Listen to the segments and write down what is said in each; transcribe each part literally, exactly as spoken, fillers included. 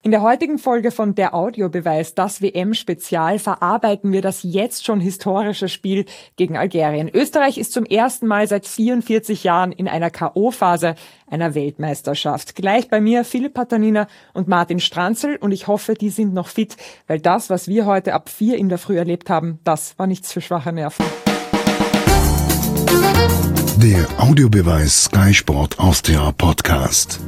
In der heutigen Folge von Der Audiobeweis, das W M-Spezial, verarbeiten wir das jetzt schon historische Spiel gegen Algerien. Österreich ist zum ersten Mal seit vierundvierzig Jahren in einer K O-Phase einer Weltmeisterschaft. Gleich bei mir Philipp Pataniner und Martin Stranzl, und ich hoffe, die sind noch fit, weil das, was wir heute ab vier in der Früh erlebt haben, das war nichts für schwache Nerven. Der Audiobeweis Sky Sport Austria Podcast.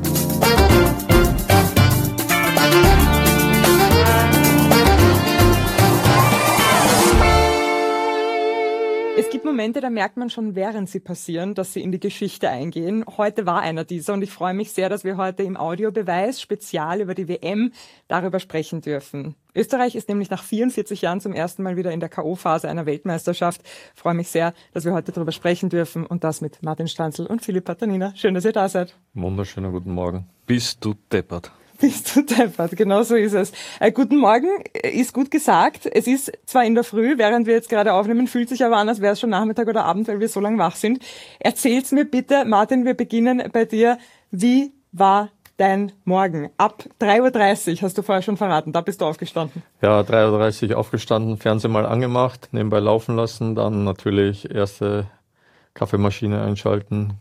Es gibt Momente, da merkt man schon, während sie passieren, dass sie in die Geschichte eingehen. Heute war einer dieser und ich freue mich sehr, dass wir heute im Audiobeweis spezial über die W M darüber sprechen dürfen. Österreich ist nämlich nach vierundvierzig Jahren zum ersten Mal wieder in der K O-Phase einer Weltmeisterschaft. Ich freue mich sehr, dass wir heute darüber sprechen dürfen und das mit Martin Stranzl und Philipp Pataniner. Schön, dass ihr da seid. Wunderschönen guten Morgen. Bist du deppert? Bist du deppert, genau so ist es. Äh, guten Morgen, ist gut gesagt. Es ist zwar in der Früh, während wir jetzt gerade aufnehmen, fühlt sich aber an, als wäre es schon Nachmittag oder Abend, weil wir so lange wach sind. Erzähl's mir bitte, Martin, wir beginnen bei dir. Wie war dein Morgen? Ab drei Uhr dreißig hast du vorher schon verraten, da bist du aufgestanden. Ja, drei Uhr dreißig aufgestanden, Fernseher mal angemacht, nebenbei laufen lassen, dann natürlich erste Kaffeemaschine einschalten,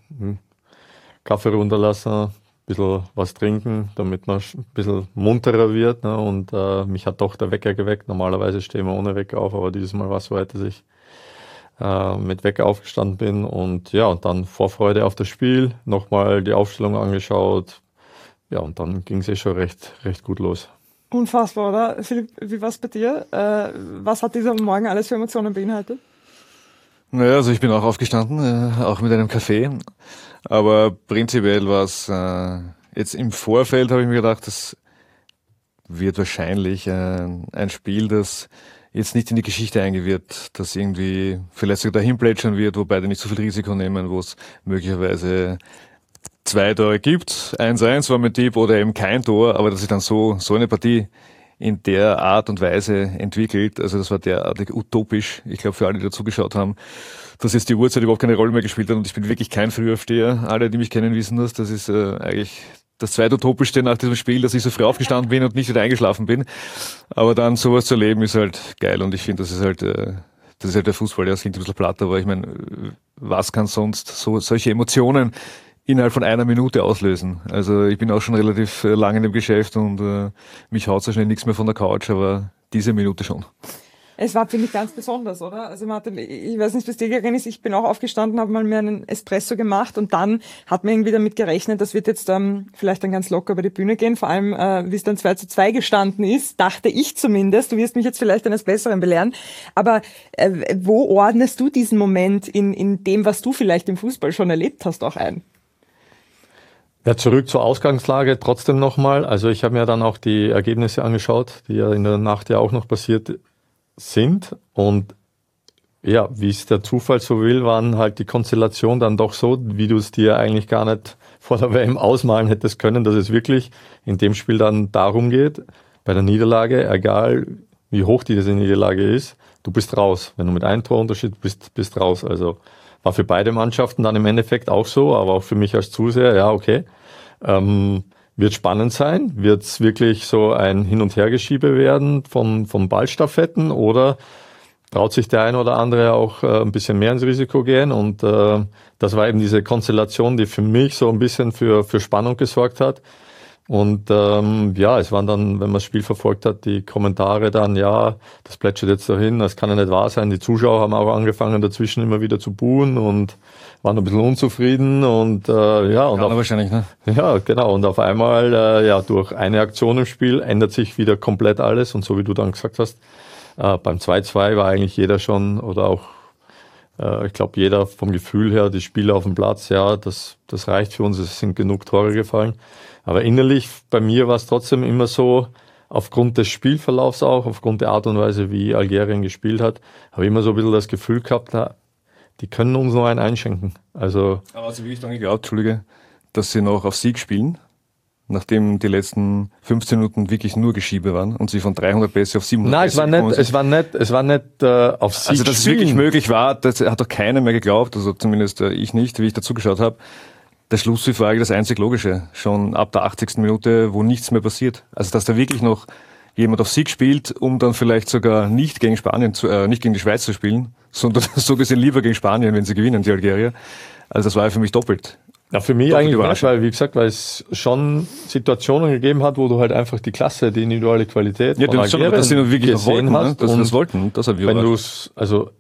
Kaffee runterlassen, bisschen was trinken, damit man ein bisschen munterer wird. Ne? Und äh, mich hat doch der Wecker geweckt. Normalerweise stehen wir ohne Wecker auf, aber dieses Mal war es so weit, dass ich äh, mit Wecker aufgestanden bin. Und ja, und dann Vorfreude auf das Spiel, nochmal die Aufstellung angeschaut. Ja, und dann ging es eh schon recht, recht gut los. Unfassbar, oder? Philipp, wie war es bei dir? Äh, was hat dieser Morgen alles für Emotionen beinhaltet? Naja, also ich bin auch aufgestanden, äh, auch mit einem Kaffee. Aber prinzipiell war es äh, jetzt im Vorfeld, habe ich mir gedacht, das wird wahrscheinlich äh, ein Spiel, das jetzt nicht in die Geschichte eingehen wird, das irgendwie vielleicht sogar dahin plätschern wird, wo beide nicht so viel Risiko nehmen, wo es möglicherweise zwei Tore gibt. eins eins war mein Tipp oder eben kein Tor, aber dass sich dann so so eine Partie in der Art und Weise entwickelt, also das war derartig utopisch, ich glaube für alle, die da zugeschaut haben, dass jetzt die Uhrzeit überhaupt keine Rolle mehr gespielt hat und ich bin wirklich kein Frühaufsteher. Alle, die mich kennen, wissen das. Das ist äh, eigentlich das zweitutopischste nach diesem Spiel, dass ich so früh aufgestanden bin und nicht wieder eingeschlafen bin. Aber dann sowas zu erleben ist halt geil und ich finde, das ist halt äh, das ist halt der Fußball, der klingt ein bisschen platt, aber ich meine, was kann sonst so solche Emotionen innerhalb von einer Minute auslösen? Also ich bin auch schon relativ äh, lange in dem Geschäft und äh, mich haut so schnell nichts mehr von der Couch, aber diese Minute schon. Es war, finde ich, ganz besonders, oder? Also Martin, ich weiß nicht, was dir gegangen ist, ich bin auch aufgestanden, habe mal mir einen Espresso gemacht und dann hat man irgendwie damit gerechnet, das wird jetzt ähm, vielleicht dann ganz locker über die Bühne gehen, vor allem, äh, wie es dann zwei zu zwei gestanden ist, dachte ich zumindest. Du wirst mich jetzt vielleicht eines Besseren belehren, aber äh, wo ordnest du diesen Moment in, in dem, was du vielleicht im Fußball schon erlebt hast, auch ein? Ja, zurück zur Ausgangslage trotzdem nochmal. Also ich habe mir dann auch die Ergebnisse angeschaut, die ja in der Nacht ja auch noch passiert sind. Und ja, wie es der Zufall so will, waren halt die Konstellationen dann doch so, wie du es dir eigentlich gar nicht vor der W M ausmalen hättest können, dass es wirklich in dem Spiel dann darum geht, bei der Niederlage, egal wie hoch diese Niederlage ist, du bist raus. Wenn du mit einem Torunterschied bist, bist raus. Also war für beide Mannschaften dann im Endeffekt auch so, aber auch für mich als Zuseher, ja, okay. Ähm, wird spannend sein, wird es wirklich so ein Hin- und Hergeschiebe werden von, von Ballstaffetten oder traut sich der eine oder andere auch äh, ein bisschen mehr ins Risiko gehen und äh, das war eben diese Konstellation, die für mich so ein bisschen für, für Spannung gesorgt hat. Und ähm, ja, es waren dann, wenn man das Spiel verfolgt hat, die Kommentare dann, ja, das plätschert jetzt dahin, das kann ja nicht wahr sein. Die Zuschauer haben auch angefangen, dazwischen immer wieder zu buhen und waren ein bisschen unzufrieden und äh, ja. Und auf, wahrscheinlich, ne? Ja, genau. Und auf einmal, äh, ja, durch eine Aktion im Spiel ändert sich wieder komplett alles. Und so wie du dann gesagt hast, äh, beim zwei zwei war eigentlich jeder schon oder auch äh, ich glaube, jeder vom Gefühl her, die Spieler auf dem Platz, ja, das, das reicht für uns, es sind genug Tore gefallen. Aber innerlich, bei mir war es trotzdem immer so, aufgrund des Spielverlaufs auch, aufgrund der Art und Weise, wie Algerien gespielt hat, habe ich immer so ein bisschen das Gefühl gehabt, die können uns noch einen einschenken. Also, aber also wie ich dann geglaubt, Entschuldige, dass sie noch auf Sieg spielen, nachdem die letzten fünfzehn Minuten wirklich nur Geschiebe waren und sie von dreihundert Pässe auf siebenhundert Pässe Nein, es war nicht, es war nicht, es war nicht äh, auf Sieg Also, dass spielen. es wirklich möglich war, das hat doch keiner mehr geglaubt, also zumindest äh, ich nicht, wie ich dazu geschaut habe, der Schlusspfiff war eigentlich das einzig Logische. Schon ab der achtzigsten Minute, wo nichts mehr passiert. Also dass da wirklich noch jemand auf Sieg spielt, um dann vielleicht sogar nicht gegen Spanien, zu, äh, nicht gegen die Schweiz zu spielen, sondern so gesehen lieber gegen Spanien, wenn sie gewinnen, die Algerier. Also das war ja für mich doppelt. Ja, für mich eigentlich nicht, weil, wie gesagt, weil es schon Situationen gegeben hat, wo du halt einfach die Klasse, die individuelle Qualität ja, von Algerien dass sie wirklich gesehen wollten, hast. Ne? Dass und sie das wollten, das hat wenn du's, also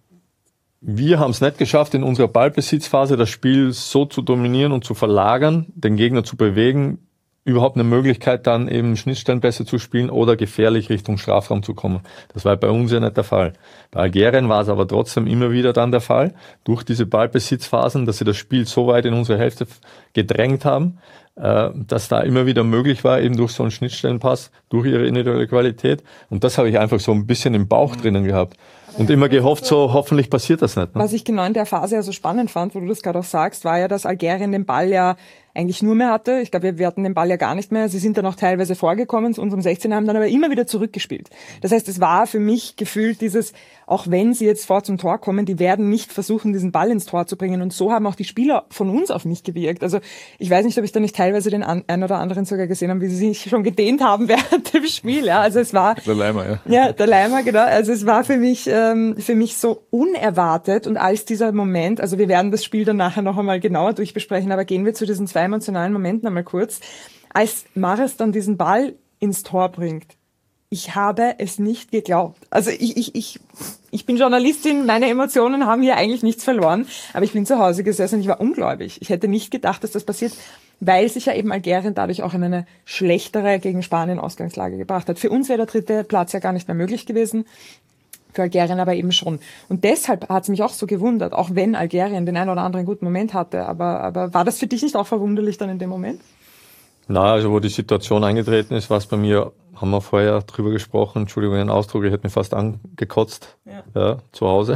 wir haben es nicht geschafft, in unserer Ballbesitzphase das Spiel so zu dominieren und zu verlagern, den Gegner zu bewegen, überhaupt eine Möglichkeit dann eben Schnittstellenpässe zu spielen oder gefährlich Richtung Strafraum zu kommen. Das war bei uns ja nicht der Fall. Bei Algerien war es aber trotzdem immer wieder dann der Fall, durch diese Ballbesitzphasen, dass sie das Spiel so weit in unsere Hälfte gedrängt haben, dass da immer wieder möglich war, eben durch so einen Schnittstellenpass, durch ihre individuelle Qualität. Und das habe ich einfach so ein bisschen im Bauch drinnen gehabt. Und immer gehofft, so hoffentlich passiert das nicht. Ne? Was ich genau in der Phase ja so spannend fand, wo du das gerade auch sagst, war ja, dass Algerien den Ball ja eigentlich nur mehr hatte. Ich glaube, wir, wir hatten den Ball ja gar nicht mehr. Sie sind dann auch teilweise vorgekommen zu unserem sechzehner, haben dann aber immer wieder zurückgespielt. Das heißt, es war für mich gefühlt dieses, auch wenn sie jetzt vor zum Tor kommen, die werden nicht versuchen, diesen Ball ins Tor zu bringen. Und so haben auch die Spieler von uns auf mich gewirkt. Also ich weiß nicht, ob ich da nicht teilweise den einen oder anderen sogar gesehen habe, wie sie sich schon gedehnt haben während dem Spiel. Ja, also es war der Leimer, ja. Ja, der Leimer, genau. Also es war für mich ähm, für mich so unerwartet. Und als dieser Moment, also wir werden das Spiel dann nachher noch einmal genauer durchbesprechen, aber gehen wir zu diesen zwei emotionalen Momenten einmal kurz. Als Mahrez dann diesen Ball ins Tor bringt, ich habe es nicht geglaubt. Also ich, ich, ich, ich bin Journalistin, meine Emotionen haben hier eigentlich nichts verloren, aber ich bin zu Hause gesessen und ich war ungläubig. Ich hätte nicht gedacht, dass das passiert, weil sich ja eben Algerien dadurch auch in eine schlechtere gegen Spanien Ausgangslage gebracht hat. Für uns wäre der dritte Platz ja gar nicht mehr möglich gewesen, für Algerien aber eben schon. Und deshalb hat es mich auch so gewundert, auch wenn Algerien den einen oder anderen guten Moment hatte. Aber, aber war das für dich nicht auch verwunderlich dann in dem Moment? Na, also wo die Situation eingetreten ist, war es bei mir, haben wir vorher drüber gesprochen, Entschuldigung den Ausdruck, ich hätte mich fast angekotzt, ja, ja zu Hause.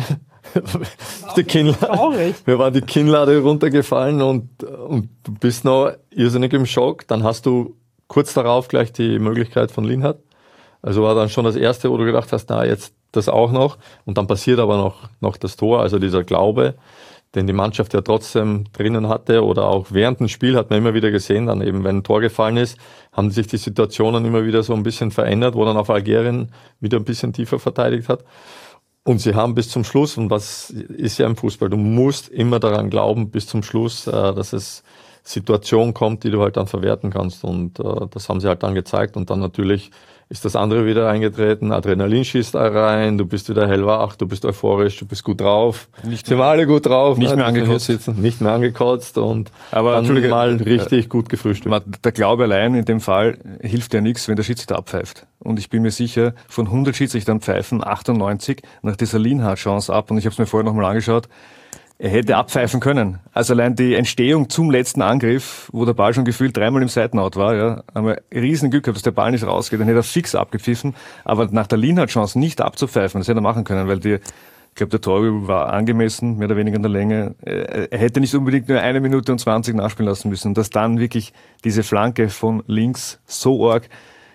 die Kinnlade, mir war die Kinnlade runtergefallen und, und du bist noch irrsinnig im Schock. Dann hast du kurz darauf gleich die Möglichkeit von Linhart. Also war dann schon das Erste, wo du gedacht hast, na jetzt das auch noch. Und dann passiert aber noch, noch das Tor, also dieser Glaube, den die Mannschaft ja trotzdem drinnen hatte oder auch während dem Spiel hat man immer wieder gesehen, dann eben, wenn ein Tor gefallen ist, haben sich die Situationen immer wieder so ein bisschen verändert, wo dann auf Algerien wieder ein bisschen tiefer verteidigt hat. Und sie haben bis zum Schluss, und was ist ja im Fußball, du musst immer daran glauben, bis zum Schluss, dass es Situationen kommt, die du halt dann verwerten kannst. Und das haben sie halt dann gezeigt. Und dann natürlich ist das andere wieder eingetreten, Adrenalin schießt rein, du bist wieder hellwach, du bist euphorisch, du bist gut drauf. Nicht sind wir alle gut drauf. Nicht ne? mehr angekotzt. Sitzen, nicht mehr angekotzt und aber dann mal richtig äh, gut gefrühstückt. Der Glaube allein in dem Fall hilft ja nichts, wenn der Schiedsrichter abpfeift. Und ich bin mir sicher, von hundert Schiedsrichtern pfeifen achtundneunzig nach dieser Linhart-Chance ab. Und ich habe es mir vorher nochmal angeschaut. Er hätte abpfeifen können. Also allein die Entstehung zum letzten Angriff, wo der Ball schon gefühlt dreimal im Seitenout war, ja, haben wir riesen Glück gehabt, dass der Ball nicht rausgeht. Dann hätte er fix abgepfiffen. Aber nach der Linhart-Chance nicht abzupfeifen, das hätte er machen können, weil die, ich glaube, der Torhüter war angemessen, mehr oder weniger in der Länge. Er hätte nicht unbedingt nur eine Minute und zwanzig nachspielen lassen müssen. Und dass dann wirklich diese Flanke von links so arg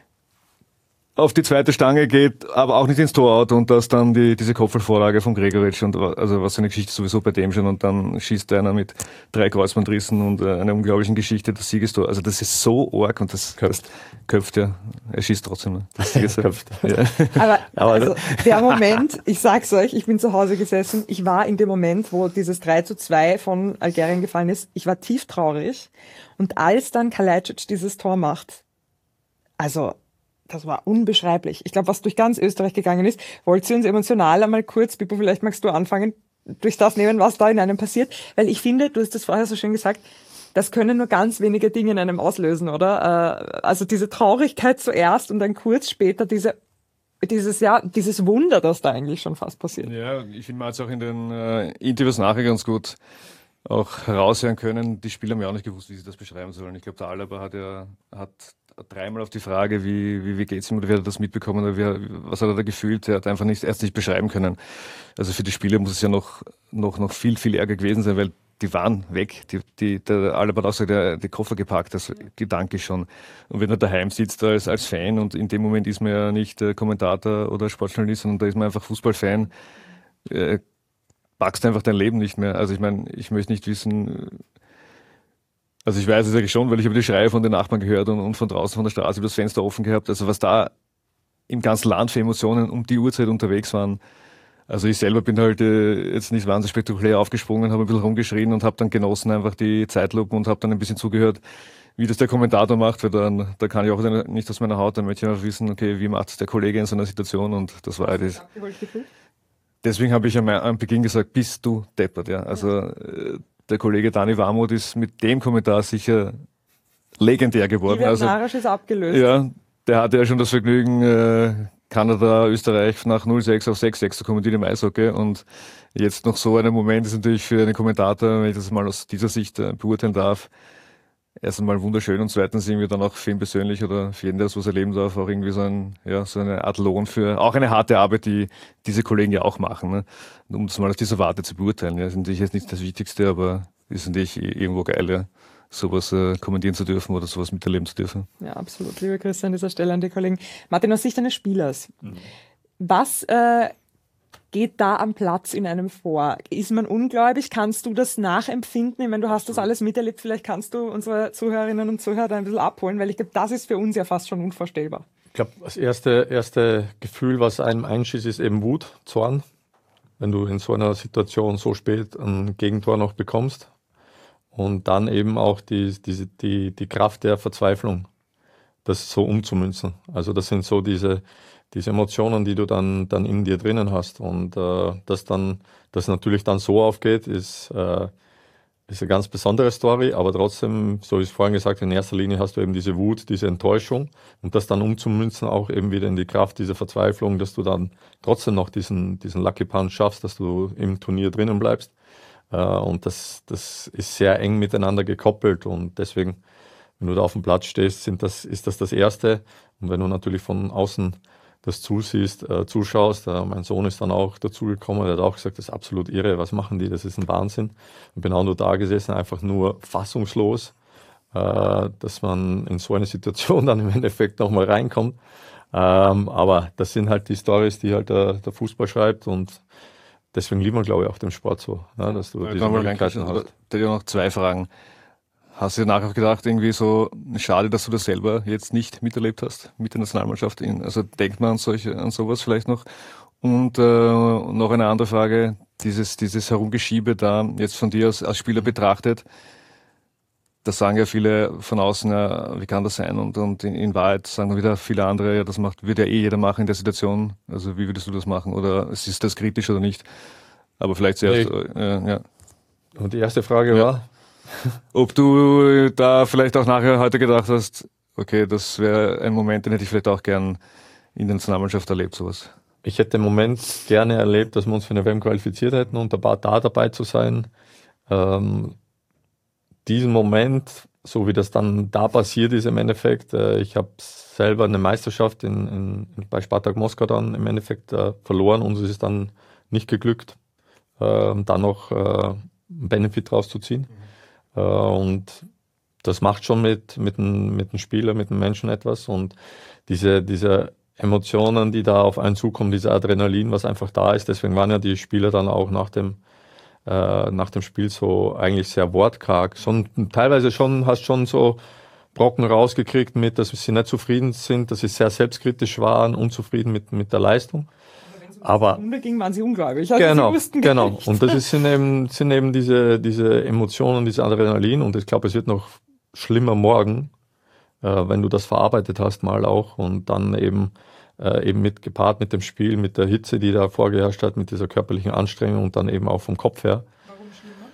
auf die zweite Stange geht, aber auch nicht ins Torauto und dass dann die, diese Kopfballvorlage von Gregoritsch und also was für eine Geschichte sowieso bei dem schon und dann schießt einer mit drei Kreuzbandrissen und äh, einer unglaublichen Geschichte das Siegestor. Also das ist so arg und das köpft, köpft ja. Er schießt trotzdem. Ne? Das köpft. Ja. Aber, aber also, der Moment, ich sag's euch, ich bin zu Hause gesessen, ich war in dem Moment, wo dieses drei zu zwei von Algerien gefallen ist, ich war tief traurig und als dann Kalajdzic dieses Tor macht, also das war unbeschreiblich. Ich glaube, was durch ganz Österreich gegangen ist, wollt ihr uns emotional einmal kurz, Pippo, vielleicht magst du anfangen, durch das nehmen, was da in einem passiert? Weil ich finde, du hast das vorher so schön gesagt, das können nur ganz wenige Dinge in einem auslösen, oder? Also diese Traurigkeit zuerst und dann kurz später diese, dieses, ja, dieses Wunder, das da eigentlich schon fast passiert. Ja, ich finde, man hat es auch in den äh, Interviews nachher ganz gut auch heraushören können. Die Spieler haben ja auch nicht gewusst, wie sie das beschreiben sollen. Ich glaube, der Alaba hat ja, hat dreimal auf die Frage, wie, wie, wie geht's ihm oder wie hat er das mitbekommen oder wie, was hat er da gefühlt, er hat einfach nicht, erst nicht beschreiben können. Also für die Spieler muss es ja noch, noch, noch viel, viel ärger gewesen sein, weil die waren weg. Die, die, der Alaba hat auch gesagt, der, die Koffer gepackt, das Gedanke schon. Und wenn er daheim sitzt als, als Fan und in dem Moment ist man ja nicht äh, Kommentator oder Sportjournalist, sondern da ist man einfach Fußballfan, äh, packst einfach dein Leben nicht mehr. Also ich meine, ich möchte nicht wissen, Also ich weiß es eigentlich schon, weil ich habe die Schreie von den Nachbarn gehört und, und von draußen von der Straße das Fenster offen gehabt. Also was da im ganzen Land für Emotionen um die Uhrzeit unterwegs waren. Also ich selber bin halt äh, jetzt nicht wahnsinnig spektakulär aufgesprungen, habe ein bisschen rumgeschrien und habe dann genossen einfach die Zeitlupe und habe dann ein bisschen zugehört, wie das der Kommentator macht, weil dann da kann ich auch nicht aus meiner Haut, dann möchte ich auch wissen, okay, wie macht es der Kollege in so einer Situation und das war halt das. Deswegen habe ich am, am Beginn gesagt, bist du deppert, ja. Also äh, der Kollege Dani Warmuth ist mit dem Kommentar sicher legendär geworden. Die also ist abgelöst. Ja, der hatte ja schon das Vergnügen, äh, Kanada, Österreich nach null sechs auf sechs sechs zu kommentieren im Eishockey und jetzt noch so ein Moment ist natürlich für einen Kommentator, wenn ich das mal aus dieser Sicht äh, beurteilen darf, erst einmal wunderschön und zweitens irgendwie dann auch für ihn persönlich oder für jeden, der sowas erleben darf, auch irgendwie so, ein, ja, so eine Art Lohn für auch eine harte Arbeit, die diese Kollegen ja auch machen, ne? Um das mal aus dieser Warte zu beurteilen. Ja, das ist natürlich jetzt nicht das Wichtigste, aber ist natürlich irgendwo geil, ja, sowas äh, kommentieren zu dürfen oder sowas miterleben zu dürfen. Ja, absolut. Liebe Grüße an dieser Stelle an die Kollegen. Martin, aus Sicht eines Spielers, mhm. was äh, geht da am Platz in einem vor? Ist man ungläubig? Kannst du das nachempfinden? Ich meine, du hast das alles miterlebt. Vielleicht kannst du unsere Zuhörerinnen und Zuhörer da ein bisschen abholen, weil ich glaube, das ist für uns ja fast schon unvorstellbar. Ich glaube, das erste, erste Gefühl, was einem einschießt, ist eben Wut, Zorn. Wenn du in so einer Situation so spät ein Gegentor noch bekommst. Und dann eben auch die, die, die, die Kraft der Verzweiflung, das so umzumünzen. Also das sind so diese, diese Emotionen, die du dann, dann in dir drinnen hast. Und äh, dass dann, das natürlich dann so aufgeht, ist, äh, ist eine ganz besondere Story. Aber trotzdem, so wie ich vorhin gesagt, in erster Linie hast du eben diese Wut, diese Enttäuschung. Und das dann umzumünzen auch eben wieder in die Kraft dieser Verzweiflung, dass du dann trotzdem noch diesen, diesen Lucky Punch schaffst, dass du im Turnier drinnen bleibst. Und das, das ist sehr eng miteinander gekoppelt und deswegen, wenn du da auf dem Platz stehst, sind das, ist das das Erste. Und wenn du natürlich von außen das zusiehst, äh, zuschaust, äh, mein Sohn ist dann auch dazugekommen, der hat auch gesagt, das ist absolut irre, was machen die, das ist ein Wahnsinn. Und bin auch nur da gesessen, einfach nur fassungslos, äh, dass man in so eine Situation dann im Endeffekt nochmal reinkommt. Ähm, aber das sind halt die Storys, die halt der, der Fußball schreibt und deswegen lieben wir, glaube ich, auch den Sport so, ne, dass du ja, diese Möglichkeiten hast. Da ja noch zwei Fragen. Hast du dir nachher gedacht, irgendwie so, schade, dass du das selber jetzt nicht miterlebt hast mit der Nationalmannschaft? Also denkt man an solche, an sowas vielleicht noch? Und äh, noch eine andere Frage, dieses, dieses Herumgeschiebe da jetzt von dir als, als Spieler betrachtet, das sagen ja viele von außen, ja, wie kann das sein? Und, und in, in Wahrheit sagen wieder viele andere, ja, das macht, würde ja eh jeder machen in der Situation. Also wie würdest du das machen? Oder ist das kritisch oder nicht? Aber vielleicht zuerst, nee. äh, ja. Und die erste Frage ja. war? Ob du da vielleicht auch nachher heute gedacht hast, okay, das wäre ein Moment, den hätte ich vielleicht auch gern in der Nationalmannschaft erlebt, sowas. Ich hätte den Moment gerne erlebt, dass wir uns für eine W M qualifiziert hätten und da dabei zu sein. Ähm, diesen Moment, so wie das dann da passiert ist im Endeffekt, äh, ich habe selber eine Meisterschaft in, in, bei Spartak Moskau dann im Endeffekt äh, verloren und es ist dann nicht geglückt, äh, dann noch äh, einen Benefit rauszuziehen. Mhm. Äh, und das macht schon mit, mit dem mit dem Spieler, mit dem Menschen etwas und diese, diese Emotionen, die da auf einen zukommen, dieser Adrenalin, was einfach da ist, deswegen waren ja die Spieler dann auch nach dem nach dem Spiel so eigentlich sehr wortkarg. Schon, teilweise schon, hast schon so Brocken rausgekriegt mit, dass sie nicht zufrieden sind, dass sie sehr selbstkritisch waren, unzufrieden mit, mit der Leistung. Aber wenn es ging, waren sie ungläubig. Also genau, sie wussten genau. nicht. Und das ist, sind eben, sind eben diese, diese Emotionen, diese Adrenalin. Und ich glaube, es wird noch schlimmer morgen, äh, wenn du das verarbeitet hast mal auch und dann eben Äh, eben mit gepaart mit dem Spiel, mit der Hitze, die da vorgeherrscht hat, mit dieser körperlichen Anstrengung und dann eben auch vom Kopf her. Warum schlimmer?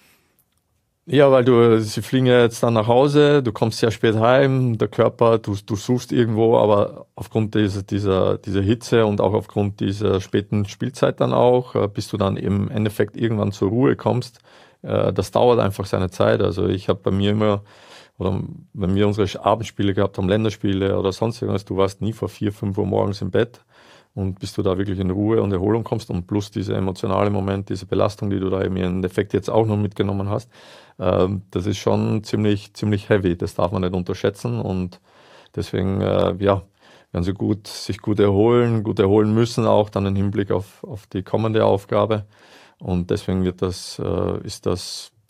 Ja, weil du, sie fliegen ja jetzt dann nach Hause, du kommst sehr spät heim, der Körper, du, du suchst irgendwo, aber aufgrund dieser, dieser, dieser Hitze und auch aufgrund dieser späten Spielzeit dann auch, äh, bis du dann im Endeffekt irgendwann zur Ruhe kommst, äh, das dauert einfach seine Zeit. Also ich habe bei mir immer oder wenn wir unsere Abendspiele gehabt haben, Länderspiele oder sonst irgendwas, du warst nie vor vier, fünf Uhr morgens im Bett und bis du da wirklich in Ruhe und Erholung kommst und plus dieser emotionale Moment, diese Belastung, die du da im Endeffekt jetzt auch noch mitgenommen hast, ähm, das ist schon ziemlich, ziemlich heavy, das darf man nicht unterschätzen und deswegen, äh, ja, werden sie gut, sich gut erholen, gut erholen müssen auch dann im Hinblick auf, auf die kommende Aufgabe und deswegen wird das, äh, ist das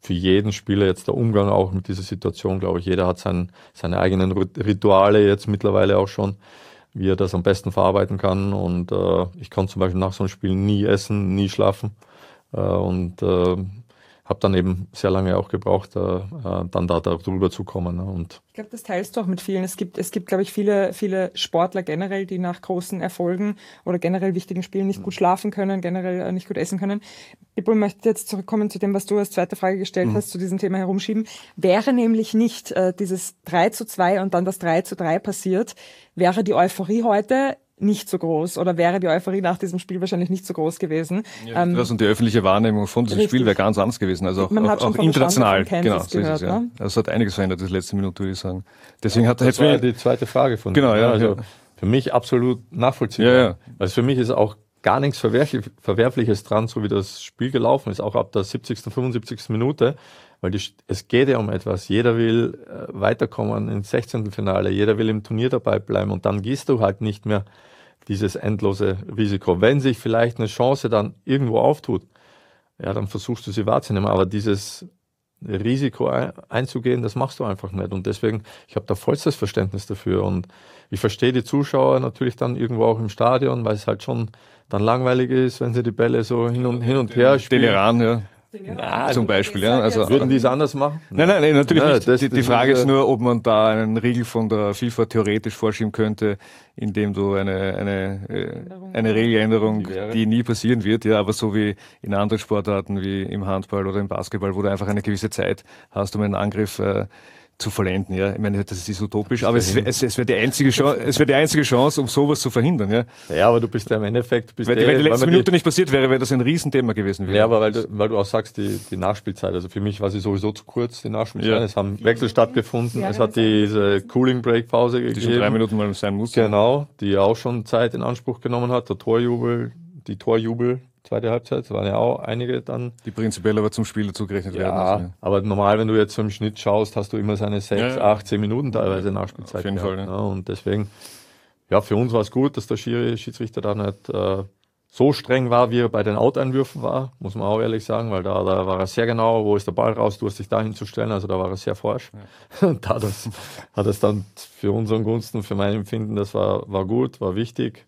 für jeden Spieler jetzt der Umgang auch mit dieser Situation, glaube ich. Jeder hat sein, seine eigenen Rituale jetzt mittlerweile auch schon, wie er das am besten verarbeiten kann. Und äh, ich kann zum Beispiel nach so einem Spiel nie essen, nie schlafen. Äh, und äh, habe dann eben sehr lange auch gebraucht, äh, dann da drüber zu kommen. Ne? Und ich glaube, das teilst du auch mit vielen. Es gibt, es gibt, glaube ich, viele, viele Sportler generell, die nach großen Erfolgen oder generell wichtigen Spielen nicht gut schlafen können, generell äh, nicht gut essen können. Ich möchte jetzt zurückkommen zu dem, was du als zweite Frage gestellt mhm. hast, zu diesem Thema herumschieben. Wäre nämlich nicht äh, dieses drei zu zwei und dann das drei zu drei passiert, wäre die Euphorie heute nicht so groß oder wäre die Euphorie nach diesem Spiel wahrscheinlich nicht so groß gewesen. Ja, ähm, das und die öffentliche Wahrnehmung von diesem richtig. Spiel wäre ganz anders gewesen, also auch, Man hat auch, schon auch international. Genau, so gehört, ist es, ja. Ne? Also es hat einiges verändert, das letzte Minute, würde ich sagen. Deswegen hat das war ja die zweite Frage von genau, dir. Ja, also ja. Für mich absolut nachvollziehbar. Ja, ja. Also für mich ist auch gar nichts Verwerfliches dran, so wie das Spiel gelaufen ist, auch ab der siebzigsten, fünfundsiebzigsten Minute, weil die, es geht ja um etwas. Jeder will äh, weiterkommen ins Sechzehntelfinale, jeder will im Turnier dabei bleiben und dann gehst du halt nicht mehr dieses endlose Risiko. Wenn sich vielleicht eine Chance dann irgendwo auftut, ja, dann versuchst du sie wahrzunehmen, aber dieses Risiko einzugehen, das machst du einfach nicht. Und deswegen, ich habe da vollstes Verständnis dafür. Und ich verstehe die Zuschauer natürlich dann irgendwo auch im Stadion, weil es halt schon dann langweilig ist, wenn sie die Bälle so hin und, hin und her spielen. Den Iran, ja. Ja, zum Beispiel, ja. Also, würden die es anders machen? Nein, nein, nein, natürlich ja, nicht. das, die, die Frage ist nur, ob man da einen Riegel von der FIFA theoretisch vorschieben könnte, indem du eine, eine, eine Regeländerung, die, die nie passieren wird, ja, aber so wie in anderen Sportarten wie im Handball oder im Basketball, wo du einfach eine gewisse Zeit hast, um einen Angriff äh, zu vollenden, ja. Ich meine, das ist utopisch, aber es, es, es wäre die einzige Chance, es wäre die einzige Chance, um sowas zu verhindern, ja. Ja, aber du bist ja im Endeffekt, bist wenn, eh, wenn die letzte die, Minute nicht passiert wäre, wäre das ein Riesenthema gewesen. Ja, aber weil du, weil du auch sagst, die, die Nachspielzeit, also für mich war sie sowieso zu kurz, die Nachspielzeit. Ja. Es haben Wechsel stattgefunden, ja, es hat diese Cooling Break Pause gegeben. Die schon drei Minuten mal sein muss. Genau, die auch schon Zeit in Anspruch genommen hat, der Torjubel, die Torjubel. Zweite Halbzeit, es waren ja auch einige dann. Die prinzipiell aber zum Spiel dazu gerechnet ja, werden. Also, ja, aber normal, wenn du jetzt so im Schnitt schaust, hast du immer seine sechs, ja, acht, zehn Minuten teilweise Nachspielzeit. Auf jeden gehabt, Fall, ja. Ja, und deswegen, ja, für uns war es gut, dass der Schiri, Schiedsrichter da nicht äh, so streng war, wie er bei den Out-Einwürfen war, muss man auch ehrlich sagen, weil da, da war er sehr genau, wo ist der Ball raus, du hast dich dahin zu stellen, also da war er sehr forsch. Ja. Und da das, hat es dann für unseren Gunsten, für mein Empfinden, das war, war gut, war wichtig.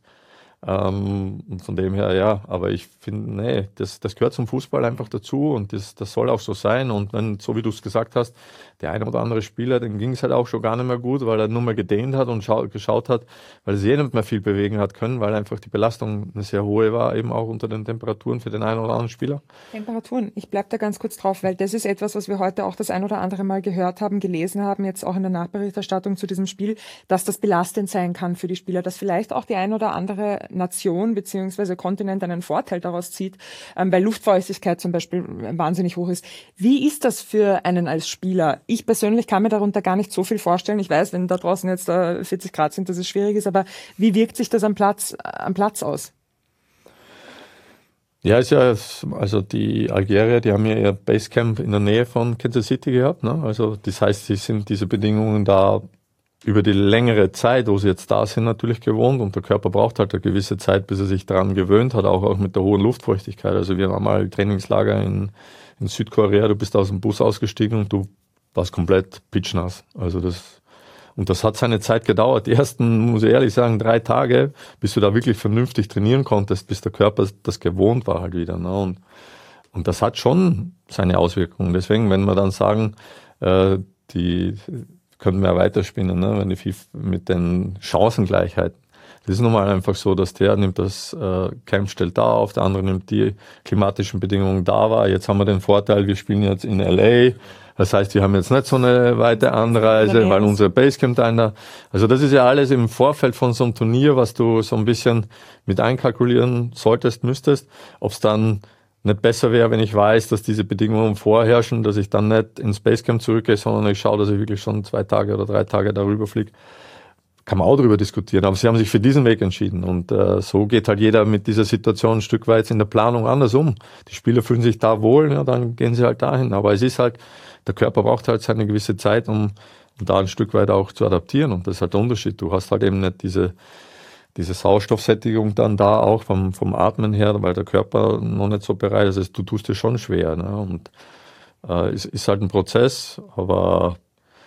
Ähm, und von dem her, ja, aber ich finde, nee, das, das gehört zum Fußball einfach dazu und das, das soll auch so sein. Und wenn, so wie du es gesagt hast, der eine oder andere Spieler, dem ging es halt auch schon gar nicht mehr gut, weil er nur mehr gedehnt hat und schau, geschaut hat, weil sie eh nicht mehr viel bewegen hat können, weil einfach die Belastung eine sehr hohe war, eben auch unter den Temperaturen für den einen oder anderen Spieler. Temperaturen, ich bleib da ganz kurz drauf, weil das ist etwas, was wir heute auch das ein oder andere Mal gehört haben, gelesen haben, jetzt auch in der Nachberichterstattung zu diesem Spiel, dass das belastend sein kann für die Spieler, dass vielleicht auch die ein oder andere Nation bzw. Kontinent einen Vorteil daraus zieht, ähm, weil Luftfeuchtigkeit zum Beispiel wahnsinnig hoch ist. Wie ist das für einen als Spieler? Ich persönlich kann mir darunter gar nicht so viel vorstellen. Ich weiß, wenn da draußen jetzt äh, vierzig Grad sind, dass es schwierig ist, aber wie wirkt sich das am Platz, äh, am Platz aus? Ja, ist ja, also die Algerier, die haben ja ihr Basecamp in der Nähe von Kansas City gehabt, ne? Also das heißt, sie sind diese Bedingungen da über die längere Zeit, wo sie jetzt da sind, natürlich gewohnt und der Körper braucht halt eine gewisse Zeit, bis er sich daran gewöhnt hat, auch, auch mit der hohen Luftfeuchtigkeit. Also wir haben mal Trainingslager in, in Südkorea, du bist aus dem Bus ausgestiegen und du warst komplett pitschnass. Also das, und das hat seine Zeit gedauert. Die ersten, muss ich ehrlich sagen, drei Tage, bis du da wirklich vernünftig trainieren konntest, bis der Körper das gewohnt war halt wieder. Ne? Und, und das hat schon seine Auswirkungen. Deswegen, wenn wir dann sagen, äh, die könnten wir ja weiterspinnen, ne? Wenn die FIFA mit den Chancengleichheiten. Das ist nun mal einfach so, dass der nimmt das äh, Camp stellt da auf, der andere nimmt die klimatischen Bedingungen da wahr. Jetzt haben wir den Vorteil, wir spielen jetzt in L A. Das heißt, wir haben jetzt nicht so eine weite Anreise, weil unser Basecamp da in der, also das ist ja alles im Vorfeld von so einem Turnier, was du so ein bisschen mit einkalkulieren solltest, müsstest. Ob es dann nicht besser wäre, wenn ich weiß, dass diese Bedingungen vorherrschen, dass ich dann nicht ins Basecamp zurückgehe, sondern ich schaue, dass ich wirklich schon zwei Tage oder drei Tage darüber fliege. Kann man auch darüber diskutieren, aber sie haben sich für diesen Weg entschieden und äh, so geht halt jeder mit dieser Situation ein Stück weit in der Planung anders um. Die Spieler fühlen sich da wohl, ja, dann gehen sie halt dahin, aber es ist halt, der Körper braucht halt seine gewisse Zeit, um, um da ein Stück weit auch zu adaptieren und das ist halt der Unterschied. Du hast halt eben nicht diese diese Sauerstoffsättigung dann da auch vom, vom Atmen her, weil der Körper noch nicht so bereit ist. Also du tust dir schon schwer. Ne? Und Äh, ist, ist halt ein Prozess, aber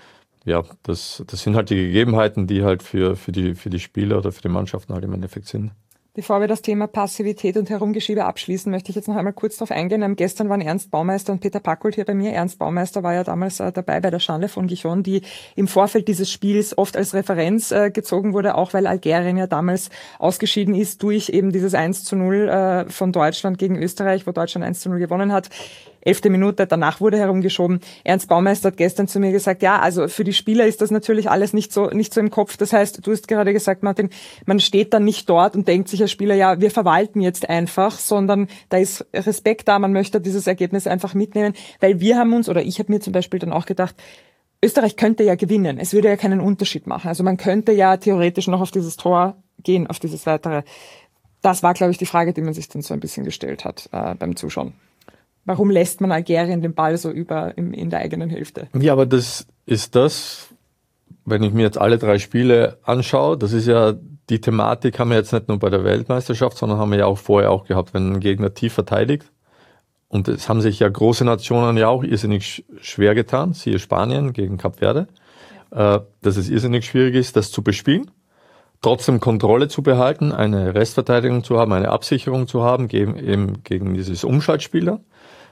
ja, das, das sind halt die Gegebenheiten, die halt für, für, die, für die Spieler oder für die Mannschaften halt im Endeffekt sind. Bevor wir das Thema Passivität und Herumgeschiebe abschließen, möchte ich jetzt noch einmal kurz darauf eingehen. Ähm, gestern waren Ernst Baumeister und Peter Packold hier bei mir. Ernst Baumeister war ja damals äh, dabei bei der Schande von Gijon, die im Vorfeld dieses Spiels oft als Referenz äh, gezogen wurde, auch weil Algerien ja damals ausgeschieden ist durch eben dieses eins zu null äh, von Deutschland gegen Österreich, wo Deutschland eins zu null gewonnen hat. Elfte Minute, danach wurde herumgeschoben. Ernst Baumeister hat gestern zu mir gesagt, ja, also für die Spieler ist das natürlich alles nicht so nicht so im Kopf. Das heißt, du hast gerade gesagt, Martin, man steht dann nicht dort und denkt sich als Spieler, ja, wir verwalten jetzt einfach, sondern da ist Respekt da, man möchte dieses Ergebnis einfach mitnehmen, weil wir haben uns, oder ich habe mir zum Beispiel dann auch gedacht, Österreich könnte ja gewinnen, es würde ja keinen Unterschied machen. Also man könnte ja theoretisch noch auf dieses Tor gehen, auf dieses weitere. Das war, glaube ich, die Frage, die man sich dann so ein bisschen gestellt hat äh, beim Zuschauen. Warum lässt man Algerien den Ball so über in, in der eigenen Hälfte? Ja, aber das ist das, wenn ich mir jetzt alle drei Spiele anschaue, das ist ja die Thematik, haben wir jetzt nicht nur bei der Weltmeisterschaft, sondern haben wir ja auch vorher auch gehabt, wenn ein Gegner tief verteidigt. Und es haben sich ja große Nationen ja auch irrsinnig schwer getan, siehe Spanien gegen Kap Verde, ja. äh, dass es irrsinnig schwierig ist, das zu bespielen, trotzdem Kontrolle zu behalten, eine Restverteidigung zu haben, eine Absicherung zu haben, gegen, eben gegen dieses Umschaltspieler.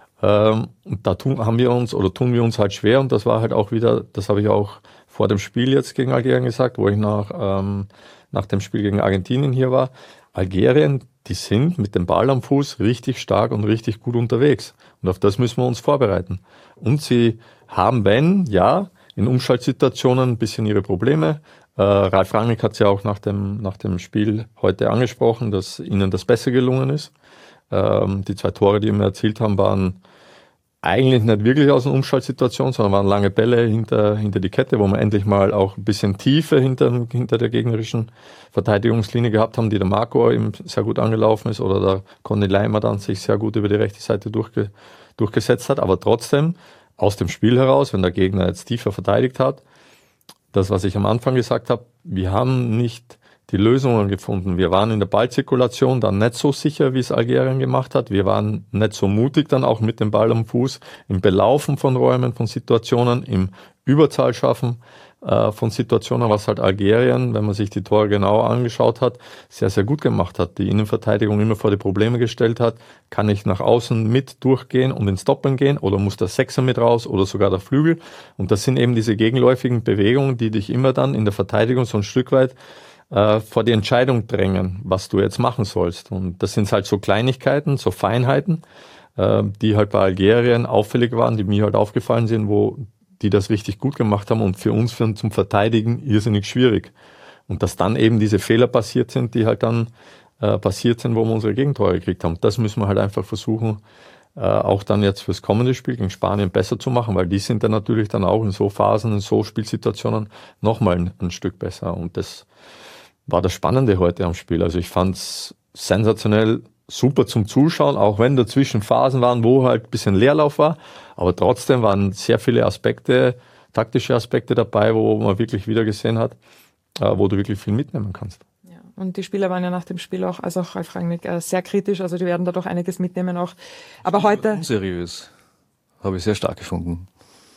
Ähm, und da tun, haben wir uns oder tun wir uns halt schwer, und das war halt auch wieder, das habe ich auch vor dem Spiel jetzt gegen Algerien gesagt, wo ich nach, ähm, nach dem Spiel gegen Argentinien hier war. Algerien, die sind mit dem Ball am Fuß richtig stark und richtig gut unterwegs. Und auf das müssen wir uns vorbereiten. Und sie haben, wenn, ja, in Umschaltsituationen ein bisschen ihre Probleme. Äh, Ralf Rangnick hat es ja auch nach dem, nach dem Spiel heute angesprochen, dass ihnen das besser gelungen ist. Ähm, die zwei Tore, die wir erzielt haben, waren eigentlich nicht wirklich aus einer Umschaltsituation, sondern waren lange Bälle hinter, hinter die Kette, wo wir endlich mal auch ein bisschen Tiefe hinter, hinter der gegnerischen Verteidigungslinie gehabt haben, die der Marco eben sehr gut angelaufen ist, oder der Conny Leimer dann sich sehr gut über die rechte Seite durchge, durchgesetzt hat. Aber trotzdem, aus dem Spiel heraus, wenn der Gegner jetzt tiefer verteidigt hat, das, was ich am Anfang gesagt habe, wir haben nicht die Lösungen gefunden. Wir waren in der Ballzirkulation dann nicht so sicher, wie es Algerien gemacht hat. Wir waren nicht so mutig dann auch mit dem Ball am Fuß, im Belaufen von Räumen, von Situationen, im Überzahlschaffen äh, von Situationen, was halt Algerien, wenn man sich die Tore genau angeschaut hat, sehr, sehr gut gemacht hat. Die Innenverteidigung immer vor die Probleme gestellt hat. Kann ich nach außen mit durchgehen und ins Doppeln gehen, oder muss der Sechser mit raus oder sogar der Flügel? Und das sind eben diese gegenläufigen Bewegungen, die dich immer dann in der Verteidigung so ein Stück weit äh, vor die Entscheidung drängen, was du jetzt machen sollst. Und das sind halt so Kleinigkeiten, so Feinheiten, äh, die halt bei Algerien auffällig waren, die mir halt aufgefallen sind, wo die das richtig gut gemacht haben, und für uns für, zum Verteidigen irrsinnig schwierig. Und dass dann eben diese Fehler passiert sind, die halt dann äh, passiert sind, wo wir unsere Gegentore gekriegt haben. Das müssen wir halt einfach versuchen, äh, auch dann jetzt fürs kommende Spiel gegen Spanien besser zu machen, weil die sind dann natürlich dann auch in so Phasen, in so Spielsituationen nochmal ein, ein Stück besser. Und das war das Spannende heute am Spiel. Also ich fand's sensationell, super zum Zuschauen, auch wenn dazwischen Phasen waren, wo halt ein bisschen Leerlauf war. Aber trotzdem waren sehr viele Aspekte, taktische Aspekte dabei, wo man wirklich wieder gesehen hat, wo du wirklich viel mitnehmen kannst. Ja, und die Spieler waren ja nach dem Spiel auch, also auch Ralf Rangnick, sehr kritisch. Also die werden da doch einiges mitnehmen auch. Aber heute... Unseriös. Habe ich sehr stark gefunden.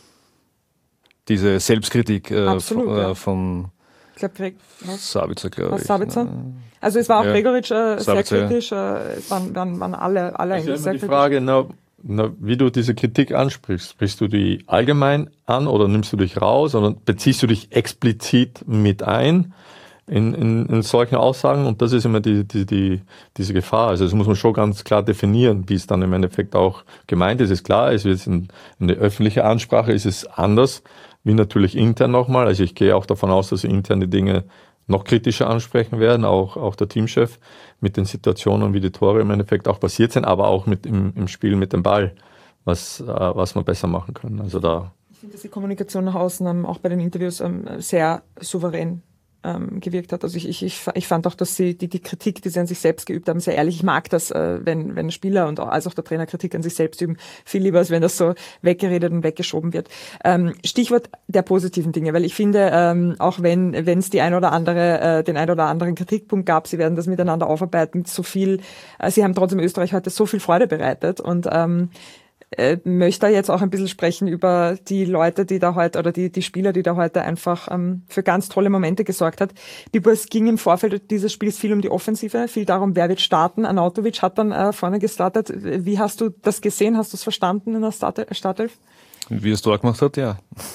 Diese Selbstkritik äh, Absolut, von... ja. Äh, von Ich glaube, Greg, Sabitzer, glaube ich. Sabitzer? Also es war auch Ja. Gregoritsch äh, sehr Sabitzer, kritisch. Äh, es waren, waren, waren alle, alle Das ist ja eigentlich immer sehr die kritisch. Frage, na, na, wie du diese Kritik ansprichst. Sprichst du die allgemein an oder nimmst du dich raus oder beziehst du dich explizit mit ein in, in, in solchen Aussagen? Und das ist immer die, die, die, diese Gefahr. Also das muss man schon ganz klar definieren, wie es dann im Endeffekt auch gemeint ist. Ist klar, es wird in, in der öffentlichen Ansprache ist es anders, wie natürlich intern nochmal. Also ich gehe auch davon aus, dass intern die Dinge noch kritischer ansprechen werden, auch, auch der Teamchef mit den Situationen, wie die Tore im Endeffekt auch passiert sind, aber auch mit im, im Spiel mit dem Ball, was, äh, was wir besser machen können. Also da. Ich finde, dass die Kommunikation nach außen ähm, auch bei den Interviews ähm, sehr souverän ähm, gewirkt hat. Also ich, ich, ich, ich fand auch, dass sie die, die Kritik, die sie an sich selbst geübt haben, sehr ehrlich. Ich mag das, äh, wenn, wenn Spieler und auch, als auch der Trainer Kritik an sich selbst üben, viel lieber, als wenn das so weggeredet und weggeschoben wird. Ähm, Stichwort der positiven Dinge, weil ich finde, ähm, auch wenn wenn es die ein oder andere, äh, den ein oder anderen Kritikpunkt gab, sie werden das miteinander aufarbeiten, so viel, äh, sie haben trotzdem Österreich heute so viel Freude bereitet und ähm, äh, möchte jetzt auch ein bisschen sprechen über die Leute, die da heute, oder die, die Spieler, die da heute einfach ähm, für ganz tolle Momente gesorgt hat. Bibo, es ging im Vorfeld dieses Spiels viel um die Offensive, viel darum, wer wird starten. Arnautovic hat dann äh, vorne gestartet. Wie hast du das gesehen? Hast du es verstanden in der Start- Startelf? Wie es dort gemacht hat, ja.